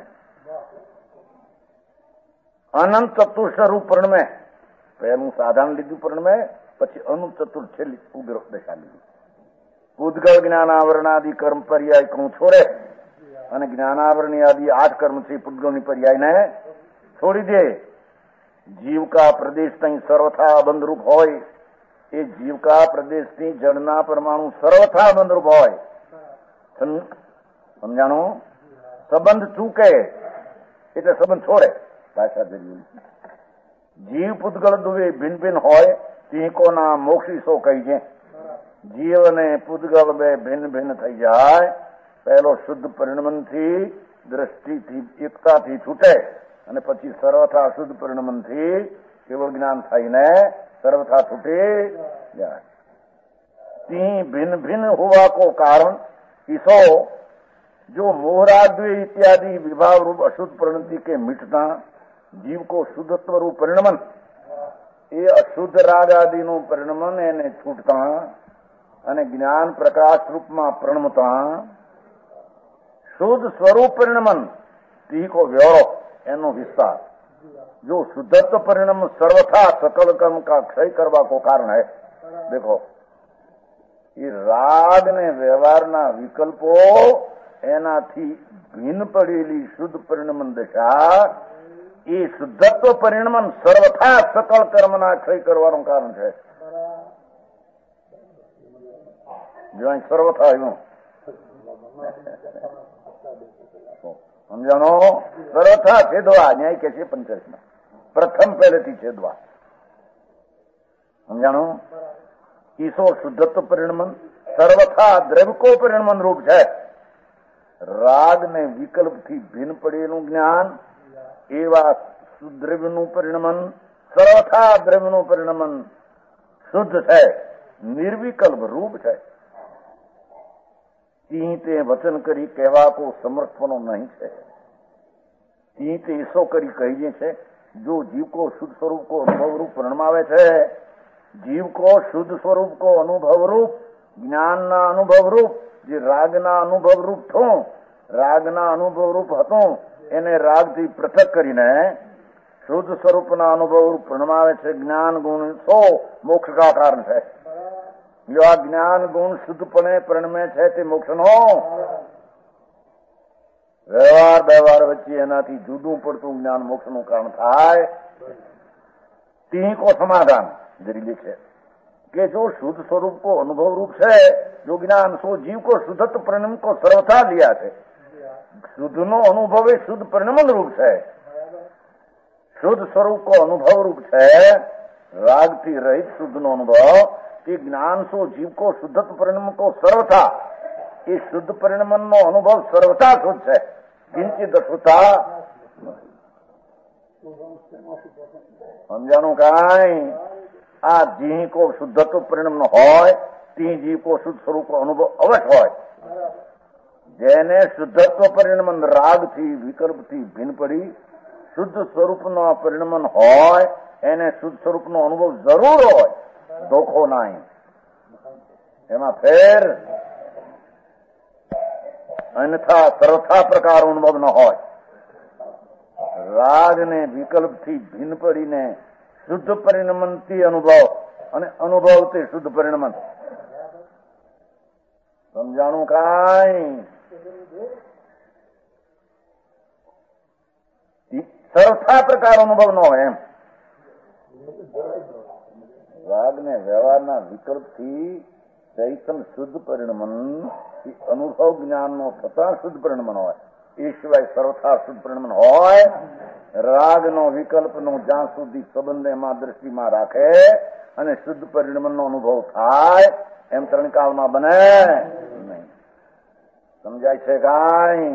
અનંત તત્વ સ્વરૂપ में પહેલું સાધારણ લીધું પણ में પછી અનુ ચતુર્થ છેલ્લી ઉગ્ર દશા લીધી. પૂતગળ જ્ઞાનાવરણાદિ કર્મ પર્યાય કું છોડે અને જ્ઞાનાવરણી આદિ આઠ કર્મથી પૂતગળની પર્યાયને છોડી દે. જીવકા પ્રદેશ તઈ સર્વથા બંધરૂપ હોય, એ જીવકા પ્રદેશની જળના પરમાણુ સર્વથા બંધરૂપ હોય. સમજાણું? સંબંધ ચૂકે એટલે સંબંધ છોડે. ભાષા જરૂરી. જીવ પૂતગળ દુવે ભિન્ન ભિન્ન હોય તીકોના મોક્ષીસો કહી છે. જીવ અને પૂતગલ બે ભિન્ન ભિન્ન થઈ જાય. પહેલો શુદ્ધ પરિણમનથી દ્રષ્ટિથી એકતાથી છૂટે અને પછી સર્વથા શુદ્ધ પરિણમનથી કેવળ જ્ઞાન થઈને સર્વથા છૂટી જાય. તી ભિન્ન ભિન્ન હોવા કો કારણ ઈસો जो मोहराद्वे इत्यादि विभाव रूप अशुद्ध परिणति के मिटता जीव को शुद्धत्व रूप परिणमन, ये अशुद्ध राग आदि નું પરિણમન એને છૂટતા અને જ્ઞાન પ્રકાશ રૂપમાં પરિણમતા શુદ્ધ સ્વરૂપ પરિણમન તી કો વ્યોરો એનો વિસ્તાર. जो शुद्धत्व परिणम सर्वथा सकल कर्म का क्षय करवा को कारण है. देखो ये राग ने व्यवहाરના વિકલ્પો એનાથી ભિન્ન પડેલી શુદ્ધ પરિણમન દશા એ શુદ્ધત્વ પરિણમન સર્વથા સકળ કર્મના ક્ષય કરવાનું કારણ છે. જો અહીં સર્વથા આવ્યું સમજાણો? સર્વથા છેદવા ન્યાય કે છે પંચાયતમાં પ્રથમ પહેલેથી છેદવા. સમજાણું? ઈસો શુદ્ધત્વ પરિણમન સર્વથા દ્રવ્યકો પરિણમન રૂપ છે. રાગ ને વિકલ્પથી ભિન્ન પડેલું જ્ઞાન એવા દ્રવ્યનું પરિણમન સર્વથા દ્રવ્યનું પરિણમન શુદ્ધ છે, નિર્વિકલ્પ રૂપ છે. તી તે વચન કરી કહેવા કો સમર્થનો નહીં છે. તી તે ઈસો કરી કહીએ છે જો જીવ को शुद्ध स्वरूप को अनुभव रूप परिणमावे છે. जीव को शुद्ध स्वरूप को अनुभव रूप જ્ઞાનના અનુભવ રૂપ જે રાગના અનુભવ રૂપ થયું, રાગના અનુભવ રૂપ હતું એને રાગથી પૃથક કરીને શુદ્ધ સ્વરૂપના અનુભવ રૂપ પ્રણમાવે છે. જ્ઞાન ગુણ સો મોક્ષકા કારણ છે. જો આ જ્ઞાન ગુણ શુદ્ધપણે પરિણમે છે તે મોક્ષનો વ્યવહાર વ્યવહાર વચ્ચે એનાથી જુદું પડતું જ્ઞાન મોક્ષનું કારણ થાય. તી કો સમાધાન જરી લીખે કે जो शुद्ध स्वरूप को अनुभव रूप है, जो ज्ञान सो जीव को शुद्धत्व परिणम को सर्वथा लिया है. शुद्ध नो अनुभव એ શુદ્ધ પરિણમન રૂપ છે. શુદ્ધ સ્વરૂપ કો અનુભવ રૂપ છે. રાગ થી રહિત શુદ્ધ નો અનુભવ कि ज्ञान सो जीव को शुद्धत्व परिणम को सर्वथा ये शुद्ध परिणमन नो अनुभव सर्वथा शुद्ध है किंचित अशुद्धता समझाणु काई आ जी को शुद्धत्व परिणम होय ती जीव को शुद्ध स्वरूप अनुभव अवश्य होय जेने शुद्धत्व परिणमन राग थी विकल्प थी भिन्न पड़ी शुद्ध स्वरूप नो परिणमन होय एने शुद्ध स्वरूप नो अनुभव जरूर होय धोखो नहीं एमा फेर अन्यथा सर्वथा प्रकार अनुभव न होय राग ने विकल्प थी भिन्न पड़ी ने शुद्ध परिणमन थी अनुभव અને અનુભવ તે શુદ્ધ પરિણમન સમજાણું કાંઈ સરખા પ્રકાર અનુભવ ન હોય એમ રાગ ને વ્યવહારના વિકલ્પથી ચૈતન શુદ્ધ પરિણમન અનુભવ જ્ઞાનનો થતા શુદ્ધ પરિણમન હોય એ સિવાય સર્વથા શુદ્ધ પરિણમન હોય રાગનો વિકલ્પનો જ્યાં સુધી સંબંધ એમાં દ્રષ્ટિમાં રાખે અને શુદ્ધ પરિણમનનો અનુભવ થાય એમ ત્રણકાળમાં બને નહીં સમજાય છે કાંઈ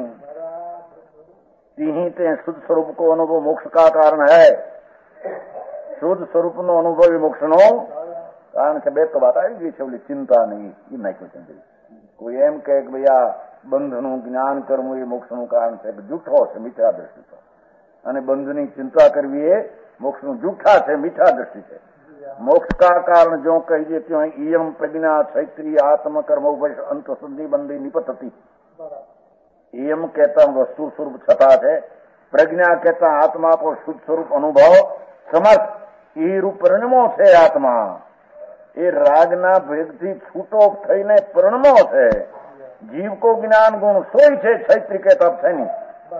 तीही ते शुद्ध स्वरूप को अनुभव मोक्ष का कारण है शुद्ध स्वरूप नो अनुभव मोक्ष नो कारण के બે તો વાત આવી ગઈ છે ઓલી ચિંતા નહીં એ નાખ્યું છે કોઈ એમ કહે કે ભાઈ આ બંધનું જ્ઞાન કરવું એ મોક્ષનું કારણ છે જૂઠો છે મીઠા દ્રષ્ટિ છે અને બંધની ચિંતા કરવી એ મોક્ષનું જૂઠા છે મીઠા દ્રષ્ટિ છે મોક્ષ का कारण जो कही देती हूँ इयम प्रज्ञा क्षत्रिय आत्म कर्म अंत शुद्धि बंदी निपतती एम कहता वस्तु स्वरूप छता है प्रज्ञा कहता आत्मा को शुद्ध स्वरूप अनुभव समर्थ ये रूप परिणमो है आत्मा ये रागना भेद थी छूटो थईने परिणमो है जीव को ज्ञान गुण सोई है क्षत्रिय कहता है नहीं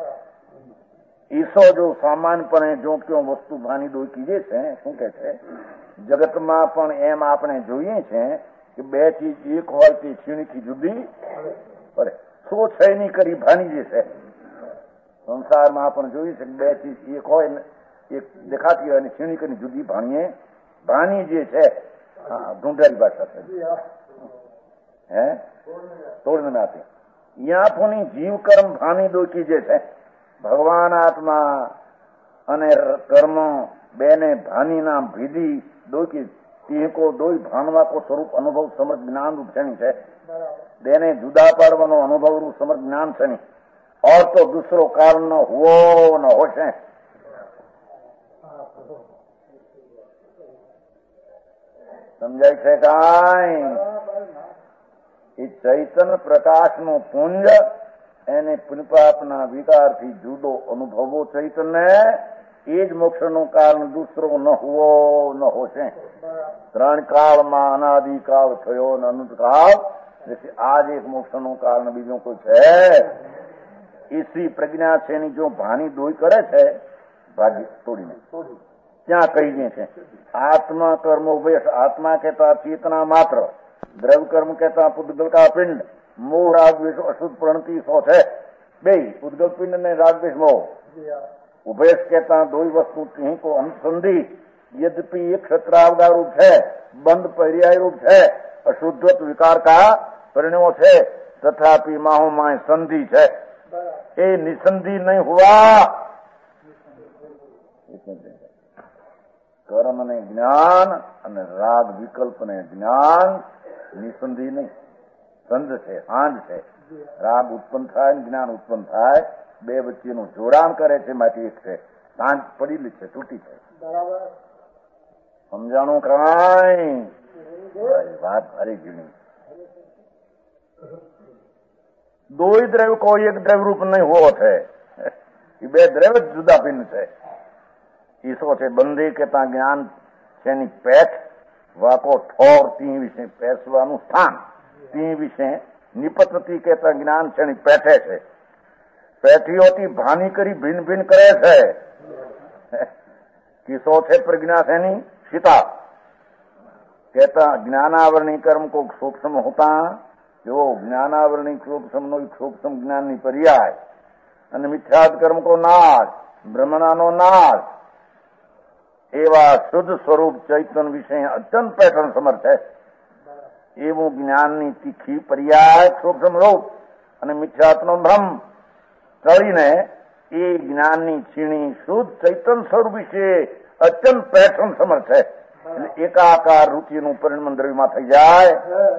ईसो जो सामान्यपणे जो क्यों वस्तु भानी दो कीजे छे શું કહે છે જગતમાં પણ એમ આપણે જોઈએ છે કે બે ચીજ એક હોય તે છીણીથી જુદી પડે સો છયની કરી ભાની જે છે સંસારમાં આપણે જોઈએ છે કે બે ચીજ એક હોય ને એક દેખાતી હોય અને છીણી કરીને જુદી ભાણીએ ભાની જે છે હા ઢૂંઢેલી ભાષા છે હે તોડને નાતી यहाँ पुनी जीव कर्म भानी दो कीजे છે ભગવાન આત્મા અને કર્મ બેને ભાનીના ભીદી દોકી તી को दोई भानवा को स्वरूप अनुभव समर्थ ज्ञान रूप छणी है देने जुदा पाड़વાનો अनुभव रूप समर्थ ज्ञान छणी और तो दूसरो कारण न हुओ न होशे समझाय छे काई ई चैतन्य प्रकाश नो पुंज एने पुण्यपापना विकारથી જુદો અનુભવો ચૈતન્ય એ જ મોક્ષનું કારણ દૂસરો ન હુઓ ન હોશે ત્રણ કાળમાં અનાદિકાળ થયો ને અનંતકાળ आज एक મોક્ષનું કારણ બીજું કોઈ છે ઈસી પ્રજ્ઞા છે ની જો ભાની દોઈ કરે છે ભાગ્ય તોડીને ત્યાં કહી દે છે आत्मा कर्म उपदेश आत्मा कहता चेतना मात्र द्रव्य कर्म कहता पुद्गल का पिंड मोह राग विष अशुद्ध प्रणति सौ है बे पुद्गल पिंड ने राग विष मोह उपदेश कहता दो ही वस्तु तीन को अनुसंधि यद्यपि एक क्षत्रावगा रूप है बंद पर्याय रूप है अशुद्धत्व विकार का परिणाम है तथापि माहो माय संधि है ये निसंधि नहीं हुआ कर्म ने ज्ञान અને રાગ વિકલ્પ ને જ્ઞાન નિસંધિ નહીં સંધ છે આંધ છે રાગ ઉત્પન્ન થાય જ્ઞાન ઉત્પન્ન થાય બે વચ્ચેનું જોડાણ કરે છે માટે એક છે સાંજ પડેલી છે તૂટી છે બરાબર સમજાણું કાંઈ વાત ભારી ઝીણી दो ही द्रव्य को एक द्रव्य रूप नहीं हुआ है ये बे द्रव्य जुदा भिन्न है ईसो છે બંધી કેતા જ્ઞાન તેની પેઠ વાકો ઠોર તી વિશે પેસવાનું સ્થાન તી વિશે નિપતતી કેતા જ્ઞાન તેની પેઠે છે પેઠીઓથી ભાની કરી ભિન્ન ભિન્ન કરે છે કિસો છે પ્રજ્ઞા તેની सीता कहता ज्ञानावरणी कर्म को सूक्ष्म होता जो ज्ञानावरणी सूक्ष्म नो सूक्ष्म ज्ञान नी पर्याय અને મિથ્યાદ કર્મ કો નાશ બ્રહ્મણાનો નાશ એવા શુદ્ધ સ્વરૂપ ચૈતન્ય વિશે અત્યંત પેટર્ન સમર્થ है એવું જ્ઞાનની તીખી પર્યાય સૂક્ષ્મ રૂપ અને મિથ્યાત્વનો ભ્રમ ટળીને એ જ્ઞાનની છીણી શુદ્ધ ચૈતન સ્વરૂપ વિશે અત્યંત પ્રયત્ન સમર્થ છે. એટલે એકાકાર રૂચિનું પરિણામ દ્રવ્યમાં થઈ જાય.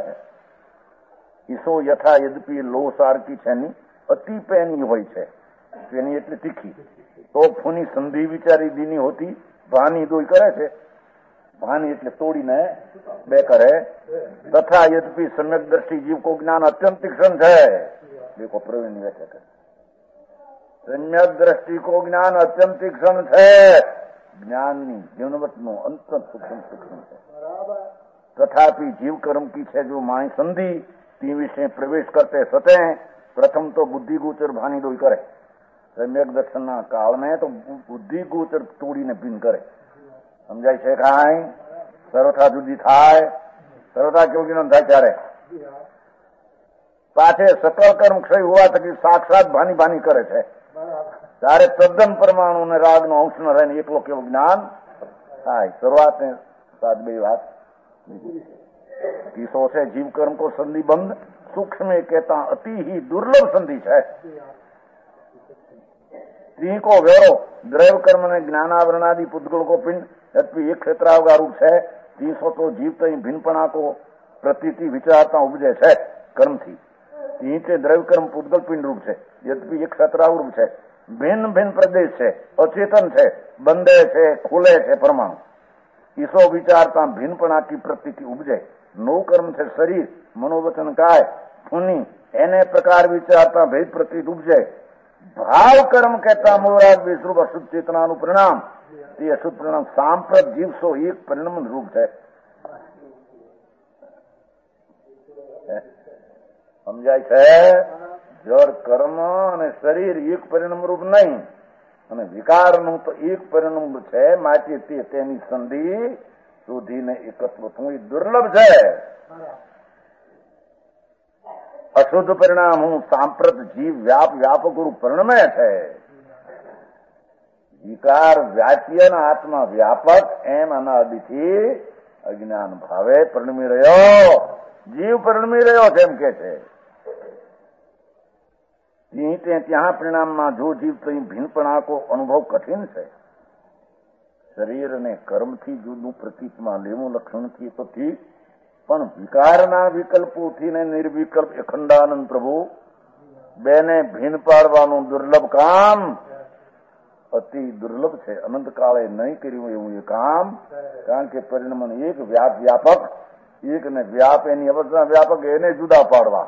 ઈસો યથા યદ્યપી લો સારકી છે ની અતિ પેની હોય છે. પેની એટલે તીખી. તો ફૂની સંધિ વિચારી દીની હોતી ભાની દોઈ કરે છે. ભાની એટલે તોડીને બે કરે. તથા યદ્યપી સમ્યક દ્રષ્ટિ જીવ કો જ્ઞાન અત્યંત તીક્ષ્ણ છે. દેખો પ્રવીણ વ્યાખ્યા કરે સમ્યક દ્રષ્ટિ કો જ્ઞાન અત્યંત તીક્ષ્ણ છે. જ્ઞાનની જીવનવટનું અંત સૂક્ષ્મ સૂક્ષ્મ છે. તથાપि જીવ કર્મ કી છે જો માણી સંધિ તે વિશે પ્રવેશ કરતે સતે પ્રથમ તો બુદ્ધિ ગોચર ભાની દોઈ કરે. સમ્યક દર્શનના કાળને તો બુદ્ધિ ગોચર તોડીને ભીન કરે. સમજાય છે કાંઈ? સર્વથા જુદી થાય. સર્વથા કેવું જ્ઞાન થાય ત્યારે પાછે સકલ કર્મ ક્ષય હોવા થકી સાક્ષાત ભાની ભાની કરે છે. ત્યારે તદ્દન પરમાણુ ને રાગ નો અંશ ન રહીને એકલો કેવું જ્ઞાન થાય. શરૂઆત ને સાત બે વાત કિસ્સો છે. જીવ કર્મ કો સંધિ બંધ सूक्ष्म कहता अति ही दुर्लभ संधि है. स्त्री को वेरो द्रव्य कर्म ने ज्ञानावरणादि पुद्गल को पिंड यद्यपि एक क्षेत्रावगा रूप है. तीसो तो जीव तो भिन्नपणा को प्रतीति विचारता उपजे है कर्म थी. तीचे द्रव्य कर्म पुद्गल पिंड रूप है. यद्यपि एक क्षेत्राव रूप है. भिन्न भिन्न प्रदेश है. अचेतन है. बंधे है, खुले है परमाणु. ईसो विचारता भिन्नपणा की प्रतीति उपजे. नो कर्म છે શરીર મનોવચન કાય ફૂની એને પ્રકાર વિચારતા ભેદ પ્રતીત ઉપજે. ભાવ કર્મ કહેતા મોરાગ વિશ્રુપ અશુદ્ધ ચેતનાનું પરિણામ તે અશુદ્ધ પરિણામ સાંપ્રત જીવસો એક પરિણામ રૂપ છે. સમજાય છે? જળ કર્મ અને શરીર એક પરિણામ રૂપ નહીં અને વિકારનું તો એક પરિણામ છે. માટે તે તેની સંધિ શોધીને એકત્વ થવું એ દુર્લભ છે. અશુદ્ધ પરિણામ હું સાંપ્રત જીવ વ્યાપ વ્યાપક રૂપ પરિણમે છે. વિકાર વ્યાપ્ય ના આત્મા વ્યાપક એમ અનાદિથી અજ્ઞાન ભાવે પરિણમી રહ્યો. જીવ પરિણમી રહ્યો છે એમ કે છે. ત્યાં પરિણામમાં જો જીવ તો ભિન્નપણા કો અનુભવ કઠિન છે. શરીર અને કર્મથી જુદું પ્રતીતમાં લેવું લક્ષણથી તો ઠીક, પણ વિકારના વિકલ્પોથી ને નિર્વિકલ્પ અખંડાનંદ પ્રભુ બેને ભીન પાડવાનું દુર્લભ કામ અતિ દુર્લભ છે. અનંત કાળે નહીં કર્યું એવું એ કામ. કારણ કે પરિણામ એક વ્યાપ વ્યાપક એક ને વ્યાપ એની અવસ્થા વ્યાપક એને જુદા પાડવા.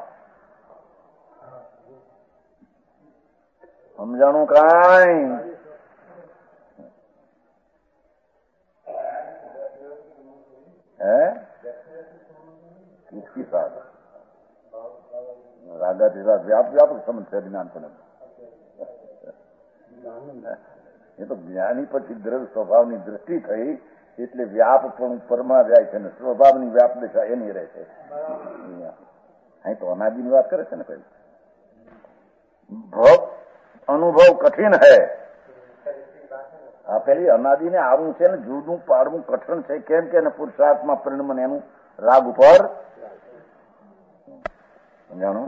સમજાણું કાંઈ? है किसकी साथ रागा तेरा व्याप व्यापक समझ है ज्ञान पर. એ તો જ્ઞાની પછી દ્રવ્ય સ્વભાવની દ્રષ્ટિ થઈ એટલે વ્યાપ પણ પરમાં જાય છે ને સ્વભાવની વ્યાપ દિશા એની રહે છે. અહીં તો અનાદિની વાત કરે છે ને. પેલી ભોગ અનુભવ કઠિન હૈ. આ પેલી અનાદિને આવું છે ને જુદું પાડવું કઠણ છે. કેમ કે પુરુષાર્થમાં પરિણામ એનું રાગ ઉપર સમજાણું.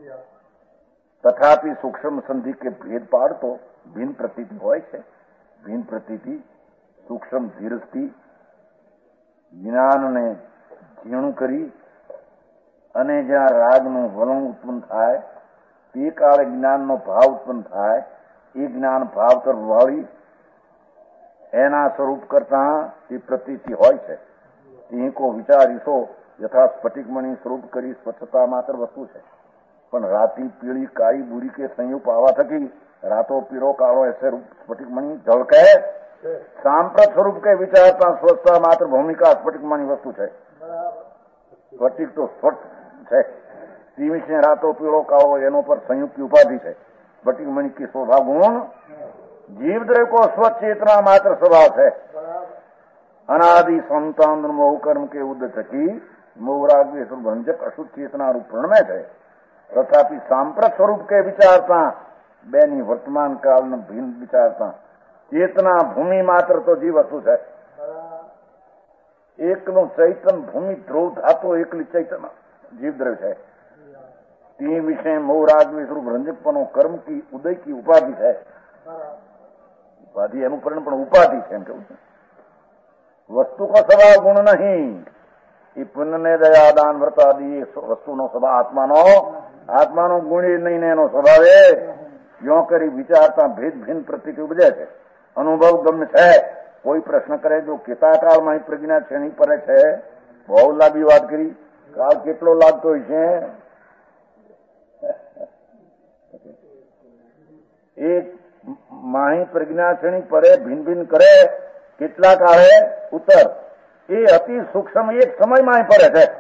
તથાપિ સૂક્ષ્મ સંધિ કે ભેદ પાડતો ભિન્ન પ્રતીતિ હોય છે. ભિન્ન પ્રતીતિ સૂક્ષ્મ ધીરજથી જ્ઞાનને ઝીણું કરી અને જ્યાં રાગનું વલણ ઉત્પન્ન થાય તે કાળે જ્ઞાનનો ભાવ ઉત્પન્ન થાય. એ જ્ઞાન ભાવ તરફ વાળી એના સ્વરૂપ કરતા તે પ્રતીતિ હોય છે. તે કો વિચારીશો યથા સ્ફટિકમણી સ્વરૂપ કરી સ્વચ્છતા માત્ર વસ્તુ છે. પણ રાતી પીળી કાળી બુરી કે સંયુક્ત આવા થકી રાતો પીળો કાળો એસે રૂપ સ્ફટિકમણી ઝળકે સાંપ્રત સ્વરૂપ કે વિચારતા સ્વચ્છતા માત્ર ભૂમિકા સ્ફટિકમણી વસ્તુ છે. સ્ફટિક તો સ્વચ્છ છે. તે વિશે રાતો પીળો કાળો એનો પર સંયુક્ત ઉપાધિ છે. સ્ફટિકમણી કે સ્વભાવ ગુણ जीव द्रव्य को स्वच्छ चेतना मात्र स्वभाव है. अनादि संतान मोह कर्म के उद्दत की मोहराग भंजक अशुद्ध चेतना रूप प्रणमय है. तथापि सांप्रत स्वरूप के विचारता बेनी वर्तमान काल में भिन्न विचारता चेतना भूमि मात्र तो जीव अशुद्ध है. એકલું ચૈતન ભૂમિ ધ્રુવ ધાતો એકલી ચૈતન जीवद्रव्य है। तीन विषय मोह राग विश्व रंजकपनो कर्म की उदय की उपाधि है। उपाधि अनुपरण पण उपाधि है कहूं वस्तु का स्वभाव गुण नहीं। ये पुण्य ने दया दान व्रत आदि वस्तु नो स्वभाव आत्मा नो आत्मा नो गुण नहीं ने स्वभाव है। यो करी विचारता भेद भिन्न प्रतीक उपजे है। अनुभव गम्य है। कोई प्रश्न करे जो केता काल में प्रज्ञा श्रेणी पर है बहु लाभी बात करी काल કેટલો લાગતો છે એક માહી પ્રજ્ઞા શ્રેણી પરે ભિન્ન ભિન્ન કરે કેટલા કાળે ઉત્તર એ અતિ સૂક્ષ્મ એક સમયમાં પડે છે।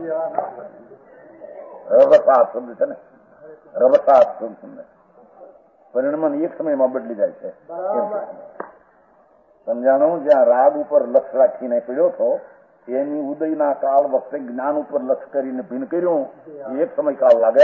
રવસાત શબ્દ છે ને રવસાત શબ્દ પરિણામ એક સમયમાં બદલી જાય છે। સમજાણું જ્યાં રાગ ઉપર લક્ષ રાખીને પડ્યો છો એની ઉદયના કાળ વખતે જ્ઞાન ઉપર લક્ષ કરીને ભિન્ન કર્યું એક સમય કાળ લાગે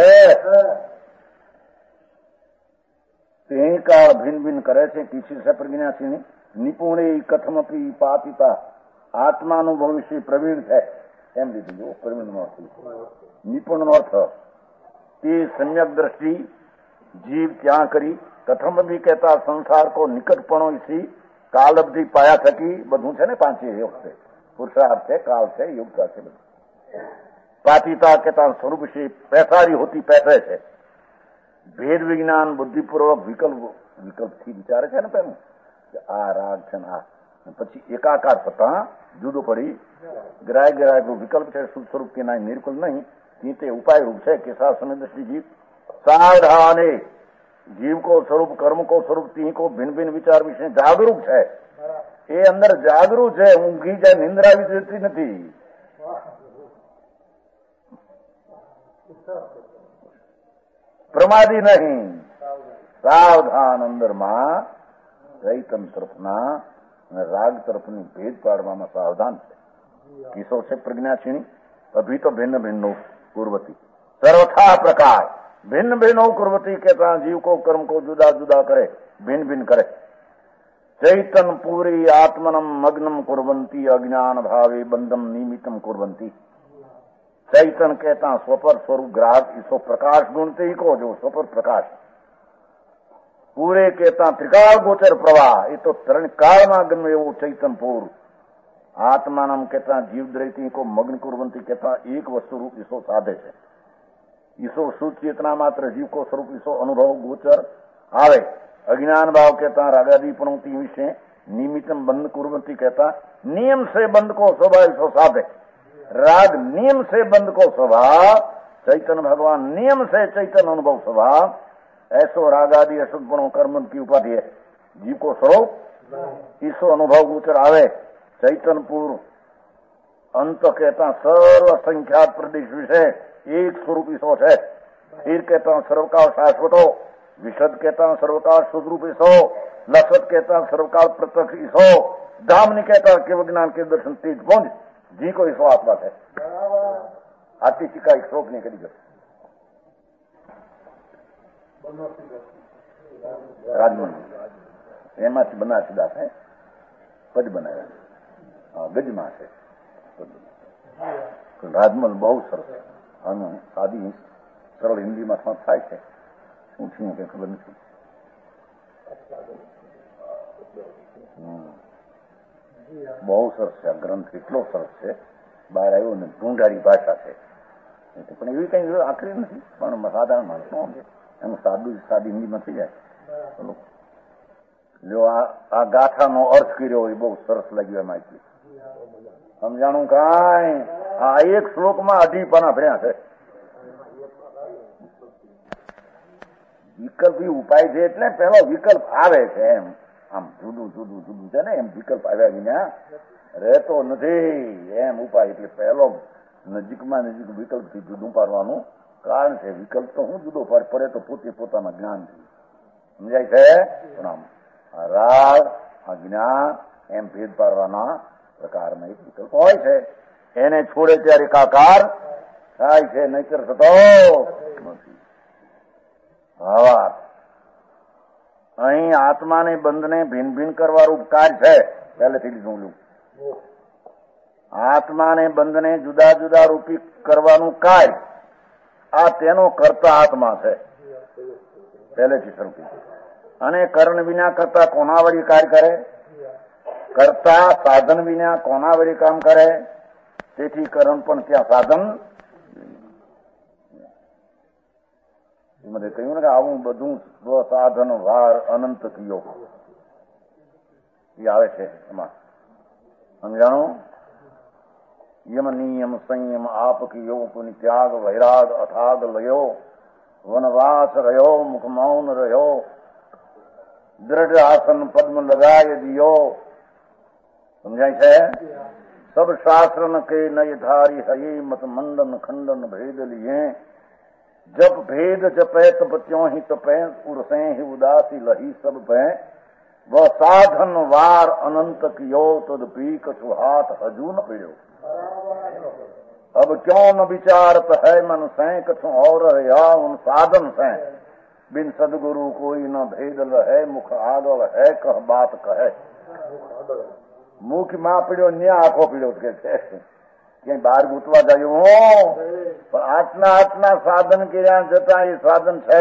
તે કાળ ભિન્ન ભિન્ન કરે છે। કિસી છે પ્રજ્ઞાસિંહ નિપુણે કથમપી પાપિતા આત્માનું ભવિષ્ય પ્રવીણ છે એમ લીધું જો પ્રવીણનો અર્થ નિપુણનો અર્થ તે સમ્યક દ્રષ્ટિ જીવ ત્યાં કરી કથમપી કહેતા સંસાર કો નિકટપણો ઇસી કાલ અવધિ પાયા થકી બધું છે ને પાંચે વખતે पुरुषार्थ है काल से युक्त से पातिता कहता स्वरूप से पैसारी होती पैसे से भेद विज्ञान बुद्धिपूर्वक विकल्प विकल्प थी विचारे है ना पहलू आ राग છે ને આ પછી એકાકાર થતા જુદો પડી ગ્રાય ગ્રાય વિકલ્પ છે શુદ્ધ સ્વરૂપ કે ના નિર્કુલ નહીં તે ઉપાય રૂપ છે કે શાસ્ત્ર दृष्टि जीव सावधाने जीव को स्वरूप कर्म को स्वरूप ती को भिन्न भिन्न विचार विषय जागरूक है। એ અંદર જાગૃત છે ઊંઘી જાય નિંદ્રા વિજતી નથી। પ્રમાદી નહીં સાવધાન અંદરમાં ચૈતન તરફના અને રાગ તરફની ભેદ પાડવામાં સાવધાન છે। કિશોર છે પ્રજ્ઞાક્ષીણી અભી તો ભિન્ન ભિન્નો કુર્વતી સર્વથા પ્રકાર भिन्न भिन्नो कुर्वती कहता जीव को कर्म को जुदा जुदा करे भिन्न भिन्न करे। चैतन पूरी आत्मनम मग्नम कुर्वंती अज्ञान भावे बंधम निमित्तम कुर्वंती। चैतन कहता स्वपर स्वरूप ग्राहक इसो प्रकाश गुणते ही को जो स्वपर प्रकाश पूरे कहता त्रिकाल गोचर प्रवाह ये तो तरण काल में गम्य वो चैतन पूर्व आत्मानम कहता जीव द्रैती को मग्न कुर्वंती कहता एक वस्तु रूप इसो साधे है। ईसो सुचेतना मात्र जीव को स्वरूप ईसो अनुभव गोचर आवे। अज्ञान भाव कहता रागादी पणोती विषय निमित्तम बंद कुर्वंती कहता नियम से बंद को स्वभाव ईसो साधे। राग नियम से बंद को स्वभाव चैतन भगवान नियम से चैतन अनुभव स्वभाव ऐसो रागादि अशुद्धपणों कर्म की उपाधि है। जीव को स्वरूप ईसो अनुभव गोचर आवे। चैतन पूर्व अंत कहता सर्व संख्यात प्रदेश विषय एक स्वरूप ईसो है। फिर कहता हूं सर्वकाल शाश्वतो विशद कहता हूं सर्वकाल शुद्ध रूप ईसो लसत कहता हूं सर्वकाल प्रत्यक्ष ईसो धामनी कहता हूं केवल ज्ञान के दर्शन तेज पुंज जी को ईसो आत्मा है। आती का एक श्लोक नहीं करी राजमन एमा से बना सीधा है पद बनाया गजमा से राजमल बहुत सरस है। सादी सरल हिंदी में થાય છે શું થયું કે ખબર નથી। બહુ સરસ છે આ ગ્રંથ એટલો સરસ છે બહાર આવ્યો ને ઢૂંઢારી ભાષા છે પણ એવી કઈ આખરી નથી પણ સાધારણ માણસ નો એનું સાદું સાદી હિન્દીમાં થઈ જાય। જો આ ગાથાનો અર્થ કર્યો એ બહુ સરસ લાગ્યો એમાં સમજાણું કાંઈ આ એક શ્લોકમાં અઢી પાના ભર્યા છે। વિકલ્પ ઉપાય છે એટલે પેલો વિકલ્પ આવે છે એમ આમ જુદું જુદું જુદું છે ને એમ વિકલ્પ આવ્યા વિના રહેતો નથી એમ ઉપાય એટલે પહેલો નજીકમાં નજીક વિકલ્પથી જુદું પાડવાનું કારણ છે। વિકલ્પ તો હું જુદો પડે તો પોતે પોતાના જ્ઞાનથી સમજાય છે પણ આમ રાગ આ જ્ઞાન એમ ભેદ પાડવાના પ્રકારમાં એક વિકલ્પ હોય છે। એને છોડે ત્યારે એકાકાર થાય છે નહીતર થતો નથી। હા અહીં આત્માને બંધને ભિન્ન ભિન્ન કરવાનું કાર્ય છે પહેલેથી લીધું આત્માને બંધને જુદા જુદા રૂપી કરવાનું કાર્ય આ તેનો કરતા આત્મા છે પહેલેથી શરૂ કીધું. અને કર્ણ વિના કરતા કોના વળી કાર્ય કરે? કરતા સાધન વિના કોના વળી કામ કરે? તેથી કર્ણ પણ ત્યાં સાધન. મને કહ્યું ને કે આવું બધું સ્વ સાધન વાર અનંત કિયો એ આવે છે એમાં સમજાણું. યમ નિયમ સંયમ આપ કિયો પુનિ ત્યાગ વૈરાગ અથાગ લયો વનવાસ રહ્યો મુખ મૌન રહ્યો દ્રઢ આસન પદ્મ લગાય દિયો. સમજાય છે? સબ શાસ્ત્ર ન કે નય ધારી હये મત મંડન ખંડન ભેદ લીએ जप भेद जपै तप त्यों ही तपै उर्से ही उदासी लही सब भय वह साधन वार अनंत कियो तदपी कछु हाथ हजू न पीड़ो. अब क्यों न विचारत है मन से कछु और या उन साधन से बिन सदगुरु कोई न भेद है मुख आगल है कह बात कहे. मुख માં પીડ્યો ન્યા આખો પીડ્યો કે છે ક્યાંય બહાર ગૂંચવા ગયું પણ આટલા આટલા સાધન કર્યા છતાં એ સાધન છે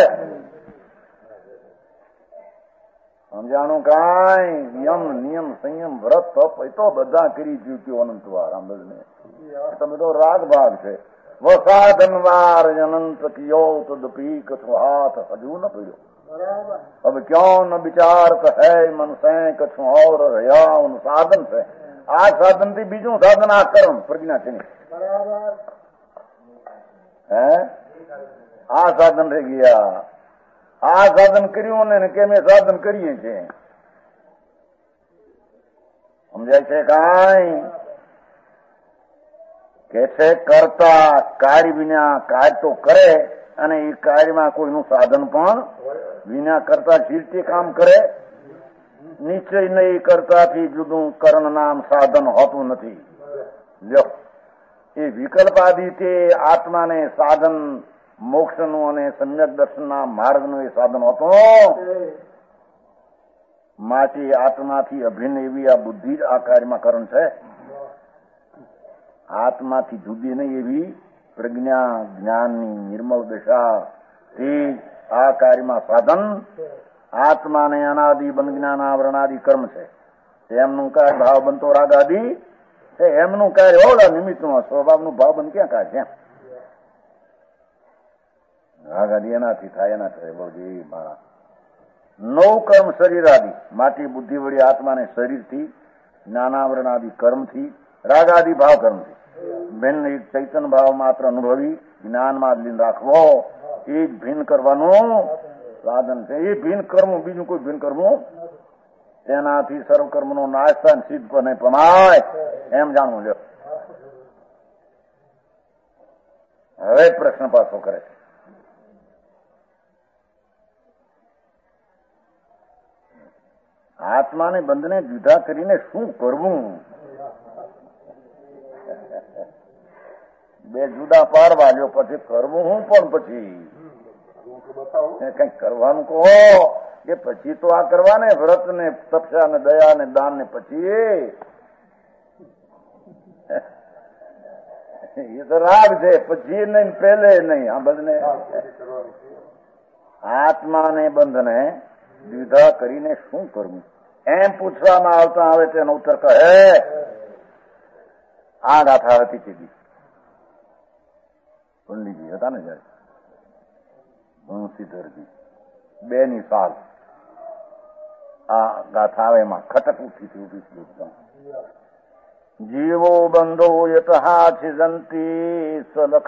સમજાણું કાંઈ? યમ નિયમ સંયમ વ્રત તપ એ તો બધા કરી ચૂક્યો અનંતવાર. આંબળને તમે તો રાગ ભાગ છે. વ સાધન વાર અનંત કિયો તદપી કછુ હાથ હજુ ન પીડ્યો. अब क्यों न विचारत है मन से कछु और રહ્યા उन साधन से. આ સાધન થી બીજું સાધન આ કર્મ પ્રજ્ઞા છે હે આ સાધન રહી ગયા. આ સાધન કર્યું ને કે મેં સાધન કરીએ છીએ સમજાય છે કાંઈ? કે છે કરતા કાર્ય વિના કાર્ય તો કરે અને એ કાર્યમાં કોઈનું સાધન પણ વિના કરતા જીરતી કામ કરે. નિશ્ચય નહીં કરતાથી જુદું કર્ણ નામ સાધન હોતું નથી. લ્યો એ વિકલ્પ આદિ તે આત્માને સાધન મોક્ષનું અને સમ્યક દર્શનના માર્ગનું એ સાધન હોતું. માટે આત્માથી અભિન્ન એવી આ બુદ્ધિ જ આ કાર્યમાં કરણ છે. આત્માથી જુદી નહીં એવી પ્રજ્ઞા જ્ઞાનની નિર્મળ દશા તે આ કાર્યમાં સાધન. આત્માને અનાદિ બંધ જ્ઞાન આવરણાદિ કર્મ છે. એમનું કાર્ય ભાવ બનતો રાગ આદિ છે. એમનું કાર્ય ઓલા નિમિત્તનું સ્વભાવનું ભાવ બંધ ક્યાં કાર્ય છે? રાગ આદિ એનાથી થાય એના થાય બહુજી મારા નવ કર્મ શરીર આદિ માટી બુદ્ધિ વળી આત્માને શરીરથી જ્ઞાનાવરણ આદિ કર્મથી રાગ આદિ ભાવ કર્મથી ભિન્ન એક ચૈતન્ય ભાવ માત્ર અનુભવી જ્ઞાનમાં લીન રાખવો એ જ ભિન્ન કરવાનું સાધન છે. એ ભિન્ન કર્મ બીજું કોઈ ભિન્ન કરવું તેનાથી સર્વ કર્મ નો નાશ થાય સિદ્ધ પણ પ્રમાય એમ જાણવું. લ્યો હવે પ્રશ્ન પાછો કરે છે. આત્માને બંધને જુદા કરીને શું કરવું? બે જુદા પાડવા લ્યો પછી કરવું હું પણ પછી કઈક કરવાનું કહો કે પછી તો આ કરવા ને વ્રત ને તપસ્યા ને દયા ને દાન ને પછી એ તો રાગ છે. પછી નહીં પહેલે નહીં. આ બંધને આત્માને બંધને દ્વિધા કરીને શું કરવું એમ પૂછવામાં આવતા આવે તેનો ઉત્તર કહે આ ગાથા હતી તીધી પંડિતજી હતા ને જયારે બંસીધરજી બે ની સાલ આ ગાથા આવે એમાં ખટક ઉઠી હતી ઉઠી જીવો બંધો યતહા છિજંતી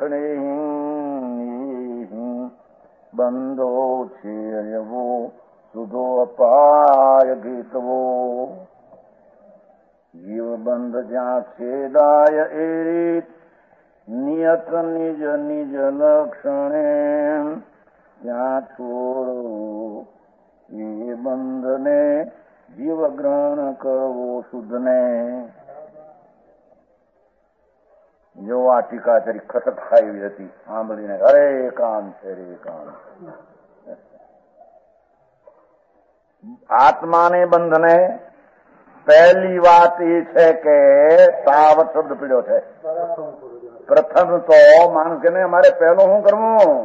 સલખણી બંધો છેયવો સુધો અપાય ગીતવો જીવ બંધ જ્યાં છેદાય એ રીત નિયત નિજ નિજ લક્ષણે ત્યાં છોડો એ બંધને જીવ ગ્રહણ કરવો શુદ્ધને. જો આ ટીકા તરી ખટક ખાઈ હતી સાંભળીને અરે એકાંત છે રે એકાંત. આત્માને બંધને પહેલી વાત એ છે કે સાવત શબ્દ પીડ્યો છે. પ્રથમ તો માણસ કે અમારે પહેલું શું કરવું?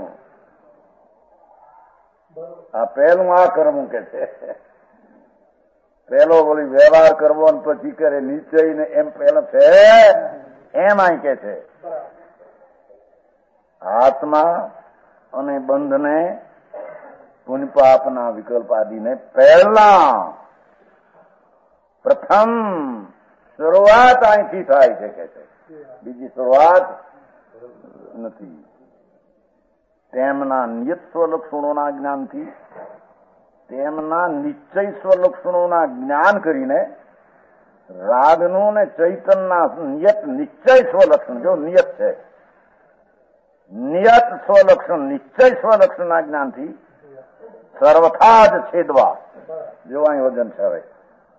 આ પહેલું આ કરવું કે છે. પહેલો બોલી વ્યવહાર કરવો ને પછી કરે નિશ્ચય ને એમ પહેલો છે એમ અહીં કે છે. આત્મા અને બંધને પુણ્ય પાપના વિકલ્પ આદિને પહેલા પ્રથમ શરૂઆત અહીંથી થાય છે કે છે. બીજી શરૂઆત નથી. તેમના નિયત સ્વલક્ષણોના જ્ઞાનથી તેમના નિશ્ચય સ્વલક્ષણોના જ્ઞાન કરીને રાગનું ને ચૈતનના નિયત નિશ્ચય સ્વલક્ષણ, જો નિયત છે, નિયત સ્વલક્ષણ નિશ્ચય સ્વલક્ષણના જ્ઞાનથી સર્વથા જ છેદવા. જો અહીં વજન છે. હવે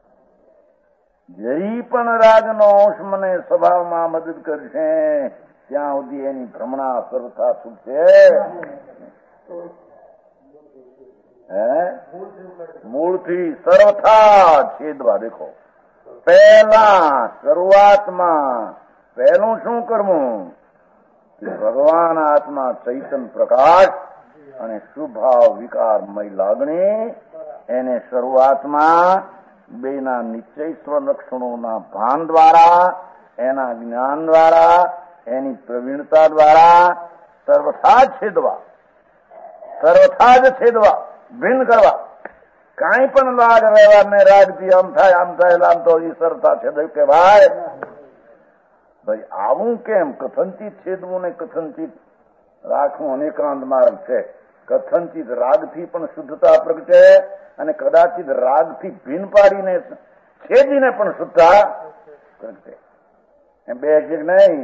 જઈ પણ રાગનો અંશ મને સ્વભાવમાં મદદ કરશે ત્યાં સુધી એની ભ્રમણા સર્વથા છૂટશે. હે મૂળથી સર્વથા છેદવા. દેખો, પહેલા શરૂઆતમાં પહેલું શું કરવું? ભગવાન આત્મા ચૈતન પ્રકાશ અને શુભાવ વિકારમય લાગણી એને શરૂઆતમાં બેના નિશ્ચય સ્વલક્ષણોના ભાન દ્વારા, એના જ્ઞાન દ્વારા, એની પ્રવીણતા દ્વારા સર્વથા જ છેદવા. સર્વથા જ છેદવા, ભિન્ન કરવા. કાંઈ પણ લાગ વ્યવહારને રાગથી આમ થાય આમ થાય આમ તો એ સર્વથા છેદ કે ભાઈ ભાઈ આવું કેમ? કથનચિત છેદવું ને કથનચિત રાખવું અનેકાંત માર્ગ છે. કથનચિત રાગથી પણ શુદ્ધતા પ્રગટે અને કદાચિત રાગથી ભીન પાડીને છેદીને પણ શુદ્ધતા પ્રગટે. એમ બે એક નહીં.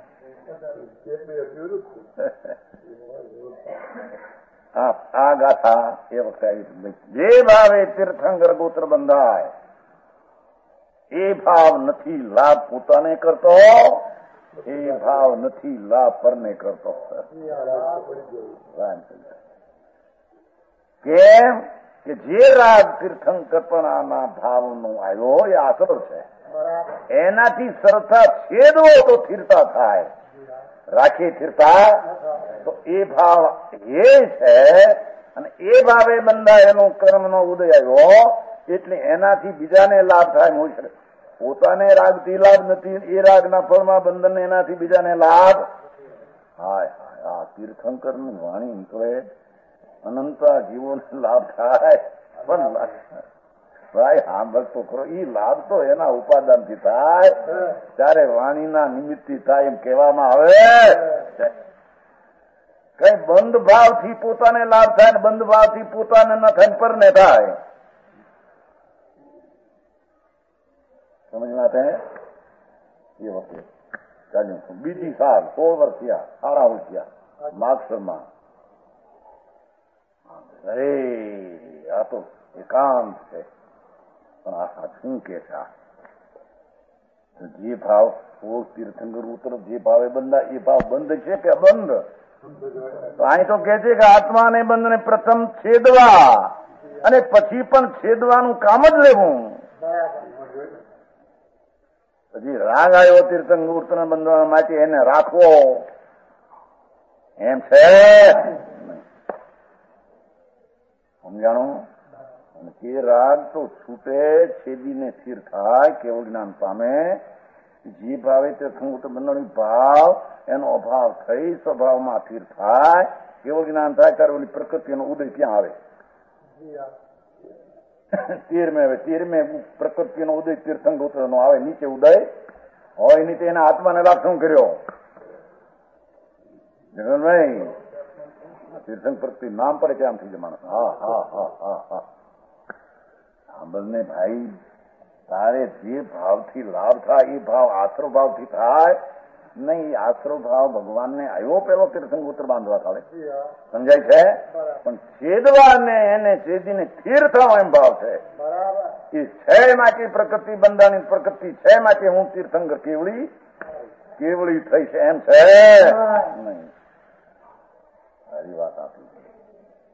આ ગાથા એ વખતે જે ભાવે તીર્થંકર ગોત્ર બંધાય એ ભાવ નથી લાભ પોતાને કરતો, એ ભાવ નથી લાભ પરને કરતો. કેમ કે જે રાગ તીર્થંકરપણાના ભાવનો આવ્યો એ આસરો છે, એનાથી સરતા છેદવો તો સ્થિરતા થાય. રાખીએ સ્થિરતા તો એ ભાવ એ છે અને એ ભાવે બંધાય એનો કર્મનો ઉદય આવ્યો એટલે એનાથી બીજાને લાભ થાય. મોક્ષ પોતાને રાગથી લાભ નથી, એ રાગના ફળમાં બંધન એનાથી બીજાને લાભ. હાય હાય આ તીર્થંકરની વાણી નીકળે, અનંતા જીવોને લાભ થાય. પણ ભાઈ સાંભળતો ખરો, એ લાભ તો એના ઉપાદાનથી થાય, ત્યારે વાણીના નિમિત્તથી થાય એમ કહેવામાં આવે. કઈ બંધ ભાવથી પોતાને લાભ થાય ને બંધ ભાવથી પોતાને ન થાય ને પરને થાય. સમજ માટે એ વખતે ચાલ્યું. બીજી સાલ સોળ વર્ષ થયા, સારા વર્ષ થયા માગસરમાં. અરે આ તો એકાંત છે. પણ આ શું કે છે? જે ભાવ સોળ તીર્થંકર ઉત્તર જે ભાવે બંધા એ ભાવ બંધ છે કે બંધ? તો અહીં તો કે છે કે આત્માને બંધને પ્રથમ છેદવા અને પછી પણ છેદવાનું કામ જ લેવું. પછી રાગ આવ્યો તીર્થંકર ઉત્તર બંધવા માટે એને રાખવો એમ છે. સમજાણું? તે રાગ તો છૂટે, છેદીને સ્થિર થાય, કેવળ જ્ઞાન પામે. જે ભાવે તીર્થંકર બંધન ભાવ એનો અભાવ થઈ સ્વભાવમાં સ્થિર થાય, કેવળ જ્ઞાન થાય ત્યારે ઓલી પ્રકૃતિનો ઉદય ક્યાં આવે? તેરમે આવે. તેરમે પ્રકૃતિનો ઉદય તીર્થંકર નો આવે. નીચે ઉદય હોય નીચે એના આત્માને લાભ શું કર્યો? નહીં તીર્થંકર પ્રકૃતિ નામ પડે છે આમ થઈ જાય માણસ. હા હા હા હા હા સાંભળને ભાઈ, તારે જે ભાવથી લાભ થાય એ ભાવ આશ્રો ભાવથી થાય નહીં. આશ્રો ભાવ ભગવાનને આવ્યો પેલો તીર્થંકર બાંધવા કાળે, સમજાય છે? પણ છેદવાને એને છેદીને સ્થિર થવા એમ ભાવ છે. એ છે માંથી પ્રકૃતિ બંધાની પ્રકૃતિ છે માંથી હું તીર્થંકર કેવળી કેવળી થઈ છે એમ છે નહીં. સારી વાત આપી.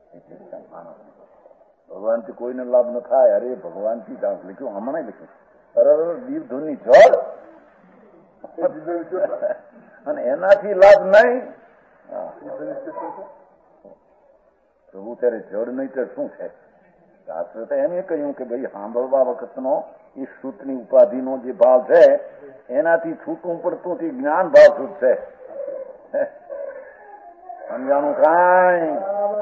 ભગવાનથી કોઈને લાભ ન થાય. અરે ભગવાનથી લખ્યું, હમણાં લખ્યું દીપ ધૂનની જળ અને એનાથી લાભ નહીં. પ્રભુ ત્યારે જળ નહીં તો શું છે? શાસ્ત્ર તો એમ કહ્યું કે ભાઈ સાંભળવા વખતનો એ શ્રુતની ઉપાધિનો જે ભાવ છે એનાથી છૂટું પડતું તે જ્ઞાન ભાવ છૂટશે. સમજાણું કાંઈ?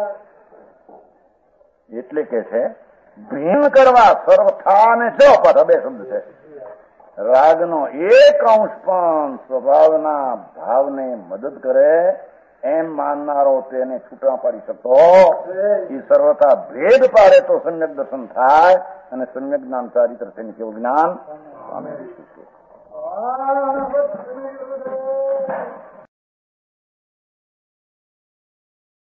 એટલે કે છે ભીન કરવા સર્વથા ને છ પાછા બે શબ્દ છે. રાગનો એક અંશ પણ સ્વભાવના ભાવને મદદ કરે એમ માનનારો તેને છૂટા પાડી શકતો એ સર્વથા ભેદ પાડે તો સમ્યક દર્શન થાય અને સમ્યક જ્ઞાન ચારિત્ર તેની કેવું જ્ઞાન પામે.